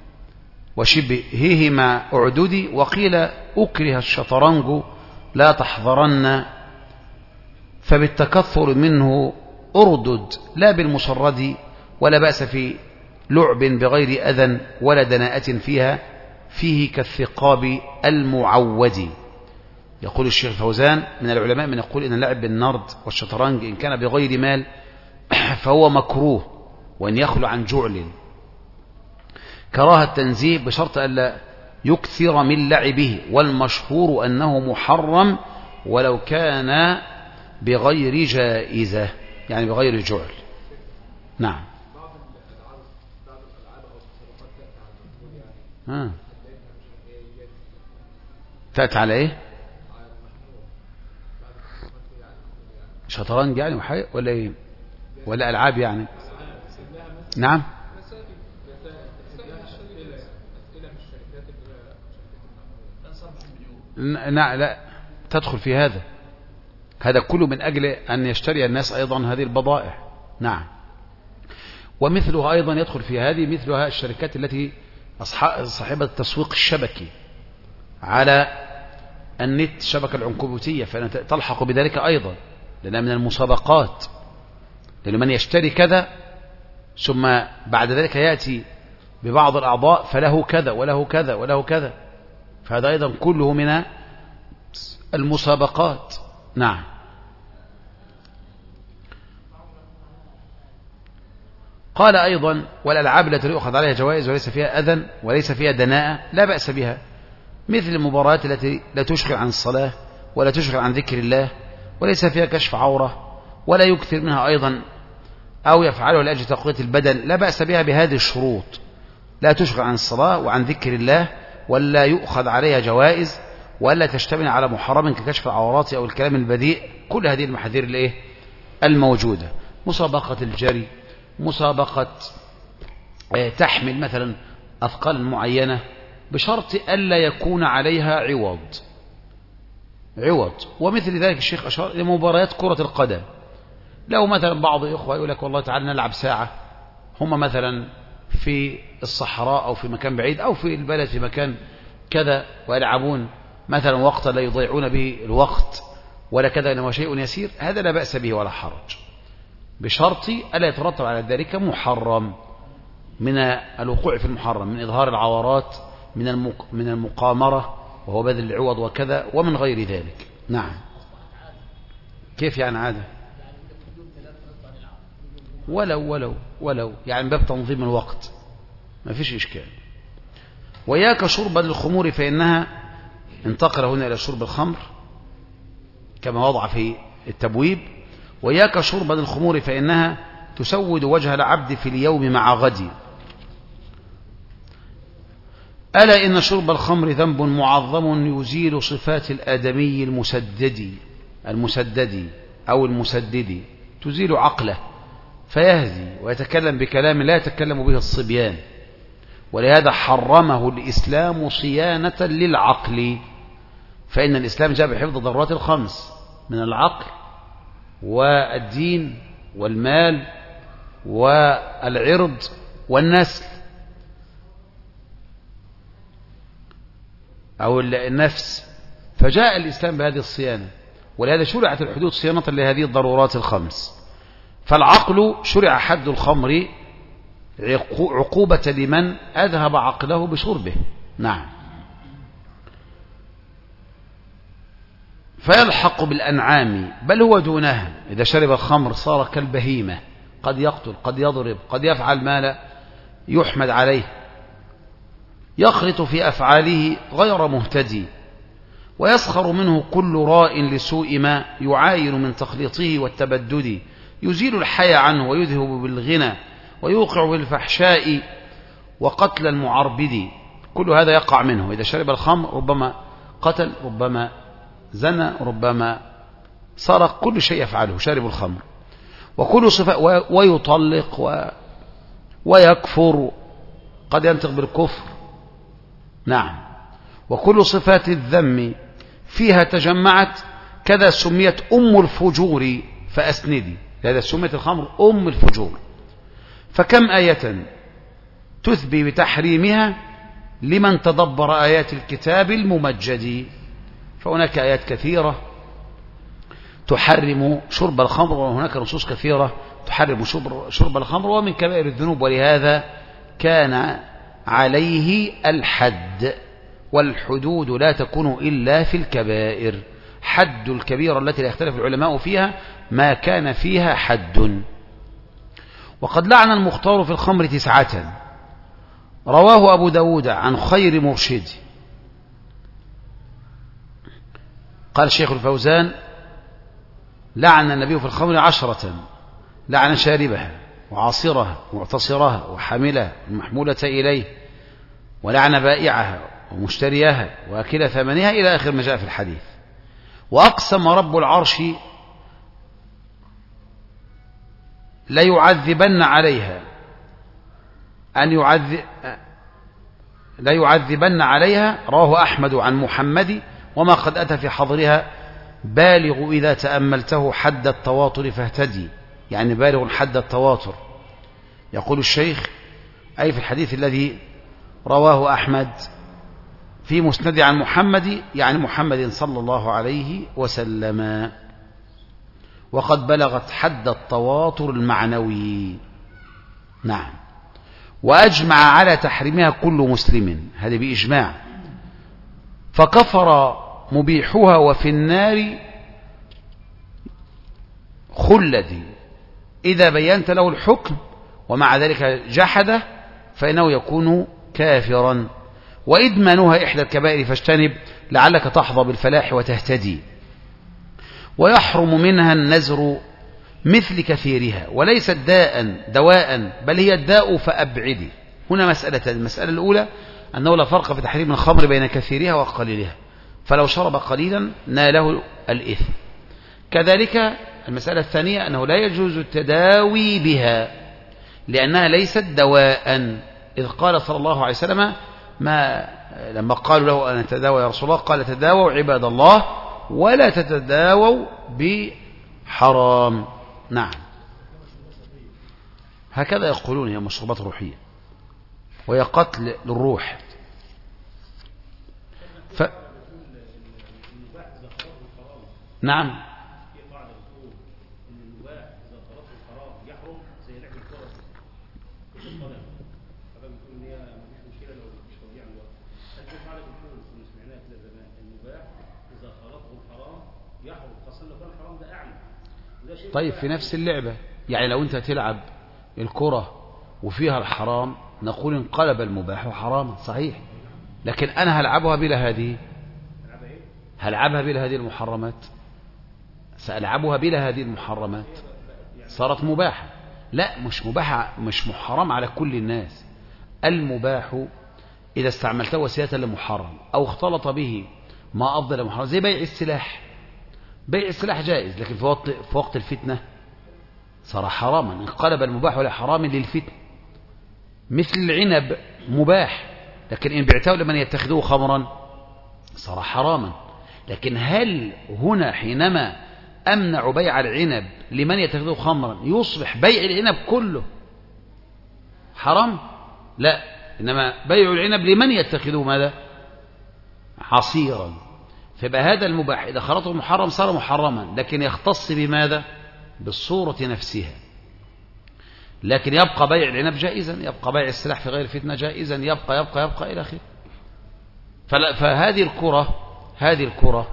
وشبههما أعددي، وقيل أكره الشطرنج لا تحضرن فبالتكثر منه أردد لا بالمشرد، ولا بأس في لعب بغير أذى ولا دناءة فيها فيه كالثقاب المعود. يقول الشيخ فوزان من العلماء من يقول إن اللعب بالنرد والشطرنج إن كان بغير مال فهو مكروه، وأن يخلو عن جعل كراهة تنزيه بشرط ألا يكثر من لعبه، والمشهور أنه محرم ولو كان بغير جائزة يعني بغير جعل. نعم. ها. تأتي على إيه؟ شطرنج يعني وحي ولا إيه؟ ولا ألعاب يعني؟ نعم. لا لا تدخل في هذا، هذا كله من أجل أن يشتري الناس أيضا هذه البضائع. نعم. ومثلها أيضا يدخل في هذه مثلها الشركات التي صاحبة التسويق الشبكي على النت، الشبكة العنكبوتية، فإن تلحق بذلك أيضا، لأنها من المسابقات، لأن من يشتري كذا ثم بعد ذلك يأتي ببعض الأعضاء فله كذا وله كذا وله كذا، فهذا أيضا كله من المسابقات. نعم. قال أيضا والألعاب التي يؤخذ عليها جوائز وليس فيها أذى وليس فيها دناءة لا بأس بها، مثل المباريات التي لا تشغل عن الصلاة ولا تشغل عن ذكر الله وليس فيها كشف عورة ولا يكثر منها أيضا أو يفعله لأجل تقوية البدن، لا بأس بها بهذه الشروط، لا تشغل عن الصلاة وعن ذكر الله ولا يؤخذ عليها جوائز ولا تشتمل على محرم ككشف العورات أو الكلام البذيء، كل هذه المحاذير الايه الموجودة. مسابقة الجري، مسابقة تحمل مثلا أثقال معينة بشرط ألا يكون عليها عوض عوض ومثل ذلك الشيخ أشار إلى مباريات كرة القدم. لو مثلا بعض الإخوة يقول لك والله تعالى نلعب ساعة، هم مثلا في الصحراء أو في مكان بعيد أو في البلد في مكان كذا ويلعبون مثلا وقتا لا يضيعون به الوقت ولا كذا، إنما شيء يسير، هذا لا بأس به ولا حرج، بشرط ألا يترتب على ذلك محرم من الوقوع في المحرم، من إظهار العورات، من من المقامرة وهو بذل العوض وكذا ومن غير ذلك. نعم. كيف يعني عادة؟ ولو ولو ولو يعني باب تنظيم الوقت ما فيش إشكال. وياك شرب الخمور فإنها، انتقل هنا إلى شرب الخمر كما وضع في التبويب، وياك شرب الخمور فإنها تسود وجه العبد في اليوم مع غد. ألا إن شرب الخمر ذنب معظم يزيل صفات الآدمي المسدد المسدد أو المسدد، تزيل عقله فيهزي ويتكلم بكلام لا يتكلم به الصبيان، ولهذا حرمه الإسلام صيانة للعقل، فإن الإسلام جاء بحفظ ضرورات الخمس من العقل والدين والمال والعرض والنسل أو النفس، فجاء الإسلام بهذه الصيانة، ولهذا شرعت الحدود صيانة لهذه الضرورات الخمس. فالعقل شرع حد الخمر عقوبة لمن أذهب عقله بشربه. نعم. فيلحق بالأنعام بل هو دونها، إذا شرب الخمر صار كالبهيمة، قد يقتل قد يضرب قد يفعل ما لا يحمد عليه، يخلط في أفعاله غير مهتدي، ويسخر منه كل راء لسوء ما يعاين من تخليطه والتبدد، يزيل الحياء عنه ويذهب بالغنى ويوقع بالفحشاء وقتل المعربد، كل هذا يقع منه إذا شرب الخمر، ربما قتل ربما زنى ربما سرق، كل شيء يفعله شارب الخمر، وكل صفة ويطلق و ويكفر، قد ينطق بالكفر. نعم. وكل صفات الذم فيها تجمعت كذا سميت أم الفجور فأسندي، لذا سميت الخمر أم الفجور. فكم آية تثبي بتحريمها لمن تدبر آيات الكتاب الممجد، فهناك آيات كثيرة تحرم شرب الخمر، وهناك نصوص كثيرة تحرم شرب الخمر، ومن كبائر الذنوب، ولهذا كان عليه الحد، والحدود لا تكون إلا في الكبائر. حد الكبيرة التي لا يختلف العلماء فيها ما كان فيها حد. وقد لعن المختار في الخمر تسعة، رواه أبو داود عن خير مرشد. قال الشيخ الفوزان لعن النبي في الخمر عشرة، لعن شاربها وعاصرها ومعتصرها وحاملها المحمولة إليه، ولعن بائعها ومشتريها وأكل ثمنها إلى آخر ما جاء في الحديث. وأقسم رب العرش ليعذبن عليها أن يعذب لا يعذبن عليها، رواه أحمد عن محمد، وما قد أتى في حضرها بالغ إذا تأملته حد التواتر فاهتدي، يعني بالغ حد التواتر. يقول الشيخ أي في الحديث الذي رواه أحمد في مسند عن محمد، يعني محمد صلى الله عليه وسلم، وقد بلغت حد التواتر المعنوي. نعم. وأجمع على تحريمها كل مسلم، هذه بإجماع، فكفر مبيحها وفي النار خلدي إذا بينت له الحكم، ومع ذلك جحده فإنه يكون كافرا. وإدمانها إحدى الكبائر فاجتنب لعلك تحظى بالفلاح وتهتدي. ويحرم منها النزر مثل كثيرها، وليست داء دواء بل هي الداء فأبعدي. هنا مسألة، المسألة الأولى أنه لا فرق في تحريم الخمر بين كثيرها وقليلها، فلو شرب قليلا ناله الإثم. كذلك المسألة الثانية أنه لا يجوز التداوي بها لأنها ليست دواء، إذ قال صلى الله عليه وسلم ما لما قالوا له أنا أتداوى يا رسول الله قال تداووا عباد الله ولا تتداووا بحرام. نعم، هكذا يقولون هي مشروبات روحية وهي قتل للروح. ف... نعم، طيب في نفس اللعبة، يعني لو أنت تلعب الكرة وفيها الحرام نقول انقلب المباح حراما، صحيح، لكن أنا هلعبها بلا هذه، هلعبها بلا هذه المحرمات، سألعبها بلا هذه المحرمات صارت مباحة. لا، مش مباحة، مش محرم على كل الناس. المباح إذا استعملته وسيلة لمحرم أو اختلط به ما أفضل محرم، زي بيع السلاح. بيع السلاح جائز، لكن في وقت, في وقت الفتنة صار حراما، انقلب المباح ولا حرام للفتنة. مثل العنب مباح، لكن إن بعته لمن يتخذوه خمرا صار حراما. لكن هل هنا حينما أمنع بيع العنب لمن يتخذوه خمرا يصبح بيع العنب كله حرام؟ لا، إنما بيع العنب لمن يتخذوه ماذا؟ عصيرا. فيبقى هذا المباح إذا خلطه محرم صار محرما، لكن يختص بماذا؟ بالصورة نفسها. لكن يبقى بيع العنب جائزا، يبقى بيع السلاح في غير فتنة جائزا، يبقى يبقى يبقى إلى آخره. فهذه الكرة هذه الكرة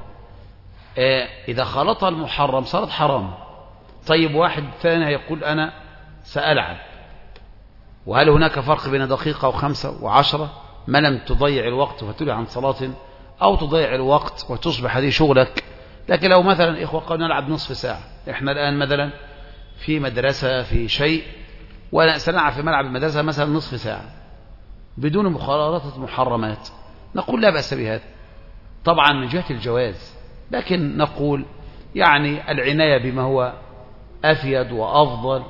إذا خلطها المحرم صارت حرام. طيب واحد ثاني يقول أنا سألعب، وهل هناك فرق بين دقيقة وخمسة وعشرة ما لم تضيع الوقت فتلع عن صلاة، أو تضيع الوقت وتصبح هذه شغلك؟ لكن لو مثلا إخوة قالوا نلعب نصف ساعة، إحنا الآن مثلا في مدرسة في شيء وسنلعب في ملعب المدرسة مثلا نصف ساعة بدون مخالطة محرمات، نقول لا بأس بهذا طبعا من جهة الجواز، لكن نقول يعني العناية بما هو أفيد وأفضل،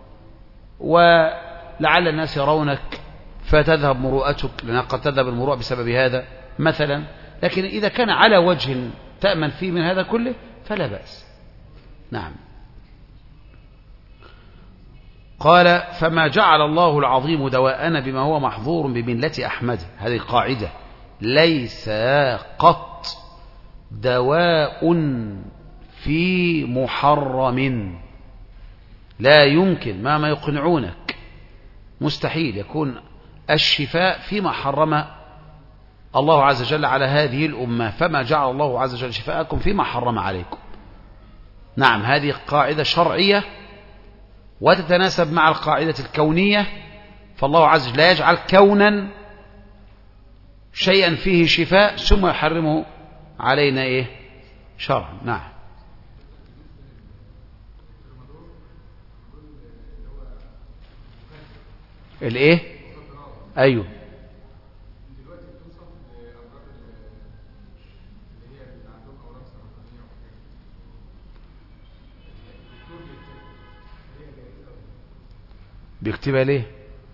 ولعل الناس يرونك فتذهب مروءتك، لأنها قد تذهب المروءة بسبب هذا مثلا. لكن إذا كان على وجه تأمن فيه من هذا كله فلا بأس. نعم. قال فما جعل الله العظيم دواءنا بما هو محظور بملة أحمد، هذه قاعدة، ليس قط دواء في محرم، لا يمكن، ما ما يقنعونك مستحيل يكون الشفاء فيما حرم الله عز وجل على هذه الأمة، فما جعل الله عز وجل شفاءكم فيما حرم عليكم. نعم، هذه قاعدة شرعية وتتناسب مع القاعدة الكونية، فالله عز وجل لا يجعل كونا شيئا فيه شفاء ثم يحرمه علينا إيه؟ شرعا. نعم. الإيه؟ أيوه. بيكتبها ليه؟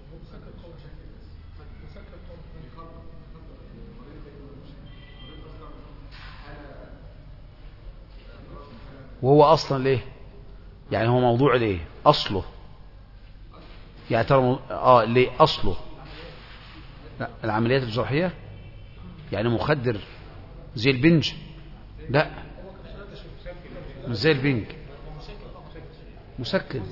وهو أصلا ليه؟ يعني هو موضوع ليه؟ أصله يعني ترى مو... آه ليه أصله؟ لا العمليات الجراحية يعني مخدر زي البنج؟ لا مش زي البنج، مسكن.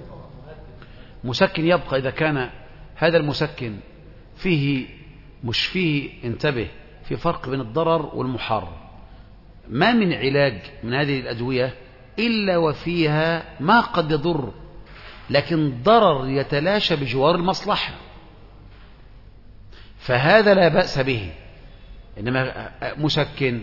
مسكن يبقى إذا كان هذا المسكن فيه مش فيه، انتبه، في فرق بين الضرر والمحرم. ما من علاج من هذه الأدوية إلا وفيها ما قد يضر، لكن ضرر يتلاشى بجوار المصلحة، فهذا لا بأس به. إنما مسكن،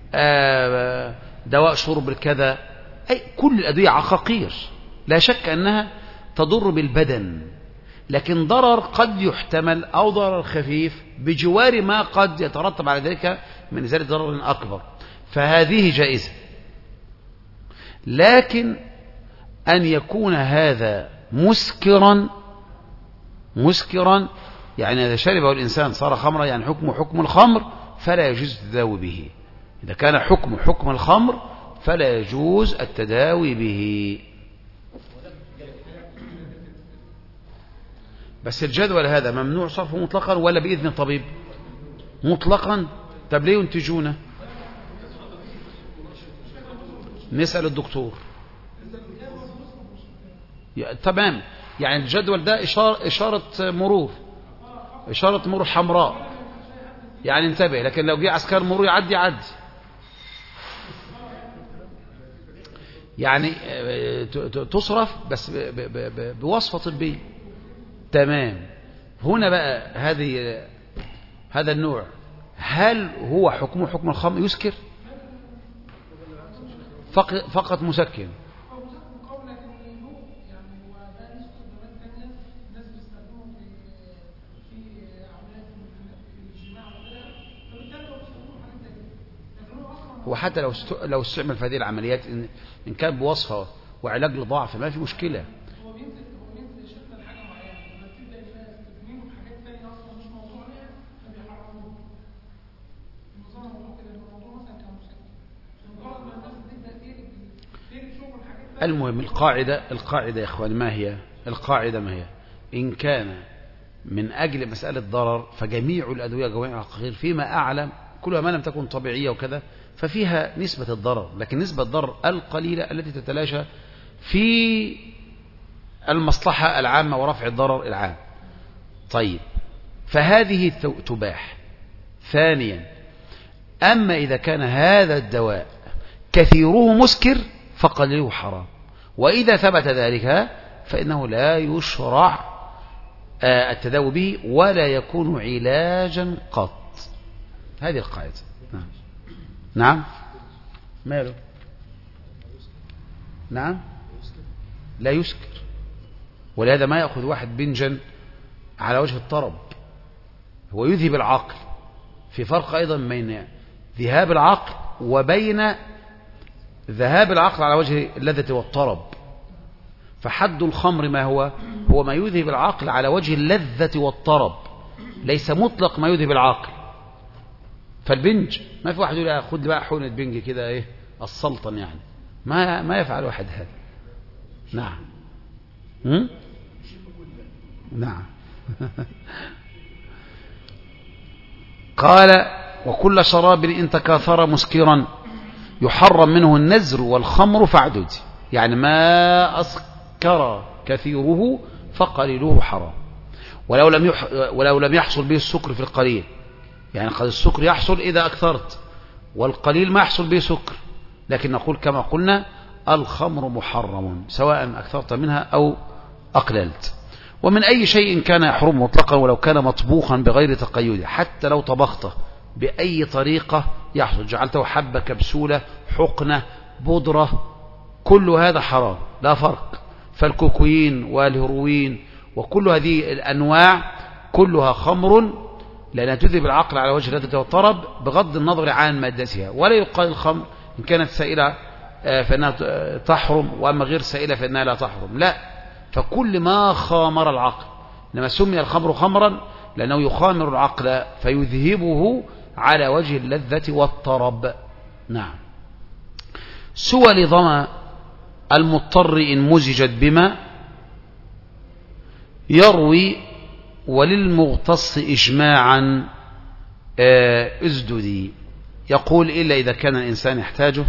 دواء شرب الكذا، أي كل الأدوية عقاقير لا شك أنها تضر بالبدن، لكن ضرر قد يحتمل أو ضرر خفيف بجوار ما قد يترتب على ذلك من ذلك ضرر أكبر، فهذه جائزة. لكن أن يكون هذا مسكرا مسكرا يعني إذا شربه الإنسان صار خمرا، يعني حكمه حكم الخمر فلا يجوز التداوي به. إذا كان حكم حكم الخمر فلا يجوز التداوي به. بس الجدول هذا ممنوع صرفه مطلقا ولا بإذن الطبيب؟ مطلقا. طب ليه ينتجونه؟ نسأل الدكتور. تمام، يعني الجدول ده إشارة, إشارة مرور، إشارة مرور حمراء، يعني انتبه. لكن لو جه عسكر مرور يعدي عدي، يعني تصرف بس بوصفة طبية. تمام. هنا بقى هذه هذا النوع هل هو حكمه حكم الخمر يسكر؟ فقط مسكن. وحتى لو لو استعمل في هذه العمليات إن, إن كان بوصفة وعلاج لضعف ما في مشكلة. المهم القاعدة القاعدة يا إخوان ما هي القاعدة؟ ما هي إن كان من أجل مسألة ضرر فجميع الأدوية جميع العقاقير فيما أعلم كلها ما لم تكن طبيعية وكذا ففيها نسبة الضرر، لكن نسبة الضرر القليلة التي تتلاشى في المصلحة العامة ورفع الضرر العام. طيب، فهذه تباح. ثانيا، أما إذا كان هذا الدواء كثيره مسكر فقليله حرام، وإذا ثبت ذلك فإنه لا يشرع التداوي به ولا يكون علاجا قط. هذه القاعدة. نعم نعم ماله؟ نعم لا يسكر، ولهذا ما يأخذ واحد بنجا على وجه الطرب، هو يذهب العقل. في فرق أيضا بين ذهاب العقل وبين ذهاب العقل على وجه اللذة والطرب. فحد الخمر ما هو؟ هو ما يذهب العقل على وجه اللذة والطرب، ليس مطلق ما يذهب العقل. فالبنج ما في واحد يقول خد بقى حقنة بنج كده ايه السلطن، يعني ما ما يفعل واحد هذا. نعم هم؟ نعم قال وكل شراب إن تكاثر مسكرا يحرم منه النزر والخمر فاعدد، يعني ما أسكر كثيره فقليله حرام. ولو لم يح... ولو لم يحصل به السكر في القليل، يعني قد السكر يحصل إذا أكثرت والقليل ما يحصل به سكر، لكن نقول كما قلنا الخمر محرم سواء أكثرت منها أو أقللت. ومن أي شيء كان يحرم مطلقا ولو كان مطبوخا بغير تقيد، حتى لو طبخته بأي طريقة يحصل، جعلته حبة، كبسولة، حقنة، بودرة، كل هذا حرام لا فرق. فالكوكوين والهيروين وكل هذه الأنواع كلها خمر، لأنها تذهب العقل على وجه اللذة والطرب بغض النظر عن مادتها. ولا يقال الخمر إن كانت سائلة فإنها تحرم، وأما غير سائلة فإنها لا تحرم. لا، فكل ما خامر العقل، إنما سمي الخمر خمرا لأنه يخامر العقل فيذهبه على وجه اللذة والطرب. نعم. سوى لظما المضطر إن مزجت بما يروي وللمغتص إجماعا أزددي. يقول إلا إذا كان الإنسان يحتاجه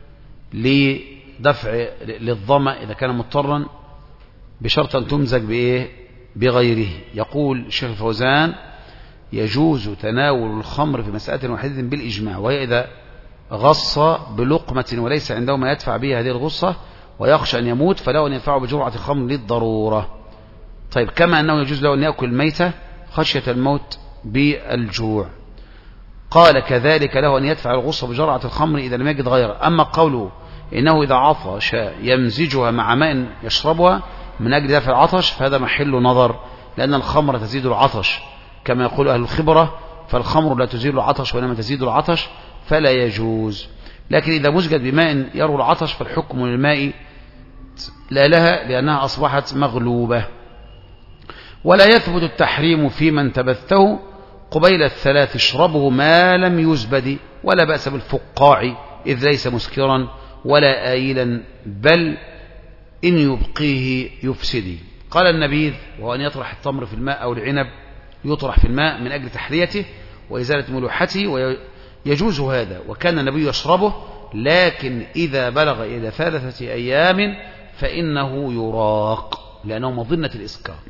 لدفع للظما إذا كان مضطرا بشرط أن تمزج بإيه بغيره. يقول الشيخ الفوزان يجوز تناول الخمر في مسألة واحدة بالإجماع، وهي إذا غص بلقمة وليس عنده ما يدفع به هذه الغصة ويخشى أن يموت فله أن يدفعه بجرعة خمر للضرورة. طيب كما أنه يجوز له أن يأكل الميتة خشية الموت بالجوع. قال كذلك له أن يدفع الغصة بجرعة الخمر إذا لم يجد غيره. أما قوله إنه إذا عطش يمزجها مع ماء يشربها من أجل دفع العطش فهذا محل نظر، لأن الخمر تزيد العطش كما يقول أهل الخبرة، فالخمر لا تزيل العطش وإنما تزيد العطش فلا يجوز. لكن إذا مزجت بماء يروي العطش فالحكم للماء لا لها لأنها أصبحت مغلوبة. ولا يثبت التحريم في من تبثه قبيل الثلاث اشربه ما لم يزبد، ولا بأس بالفقاع إذ ليس مسكرا ولا آيلا بل إن يبقيه يفسدي. قال النبيذ وهو أن يطرح التمر في الماء أو العنب يطرح في الماء من أجل تحليته وإزالة ملوحته ويجوز هذا، وكان النبي يشربه، لكن إذا بلغ إلى ثلاثة أيام فإنه يراق لأنه مظنة الإسكار.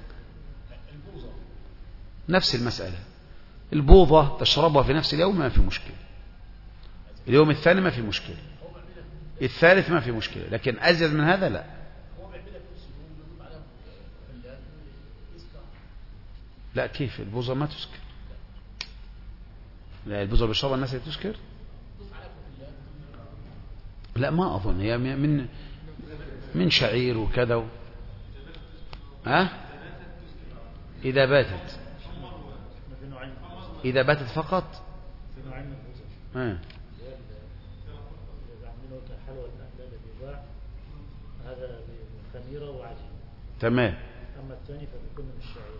نفس المسألة، البوظة تشربها في نفس اليوم ما في مشكلة، اليوم الثاني ما في مشكلة، الثالث ما في مشكلة، لكن أزيد من هذا لا. لا كيف البوظة ما تسكر؟ لا البوظة بيشربها الناس اللي تسكر؟ لا ما أظن، هي من من شعير وكذا و... ها إذا باتت إذا باتت فقط ها هذا خميرة وعجين. تمام. أما الثاني فبيكون من الشعير.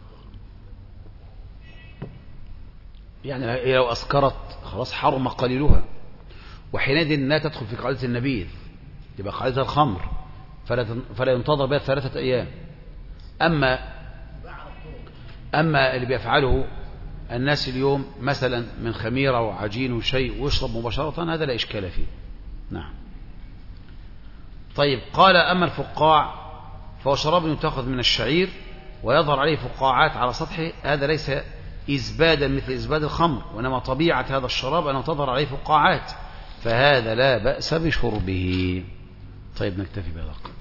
يعني لو أسكرت خلاص حرم قليلها، وحينئذ لا تدخل في قاعدة النبيذ، يبقى قاعدة الخمر فلا فلا ينتظر بها ثلاثة أيام. أما أما اللي بيفعله الناس اليوم مثلا من خميرة وعجين وشيء ويشرب مباشرة هذا لا إشكال فيه. نعم. طيب قال أما الفقاع فهو شراب يتخذ من الشعير ويظهر عليه فقاعات على سطحه، هذا ليس إزبادا مثل إزباد الخمر، وإنما طبيعة هذا الشراب أنه تظهر عليه فقاعات، فهذا لا بأس بشربه. طيب نكتفي بهذا.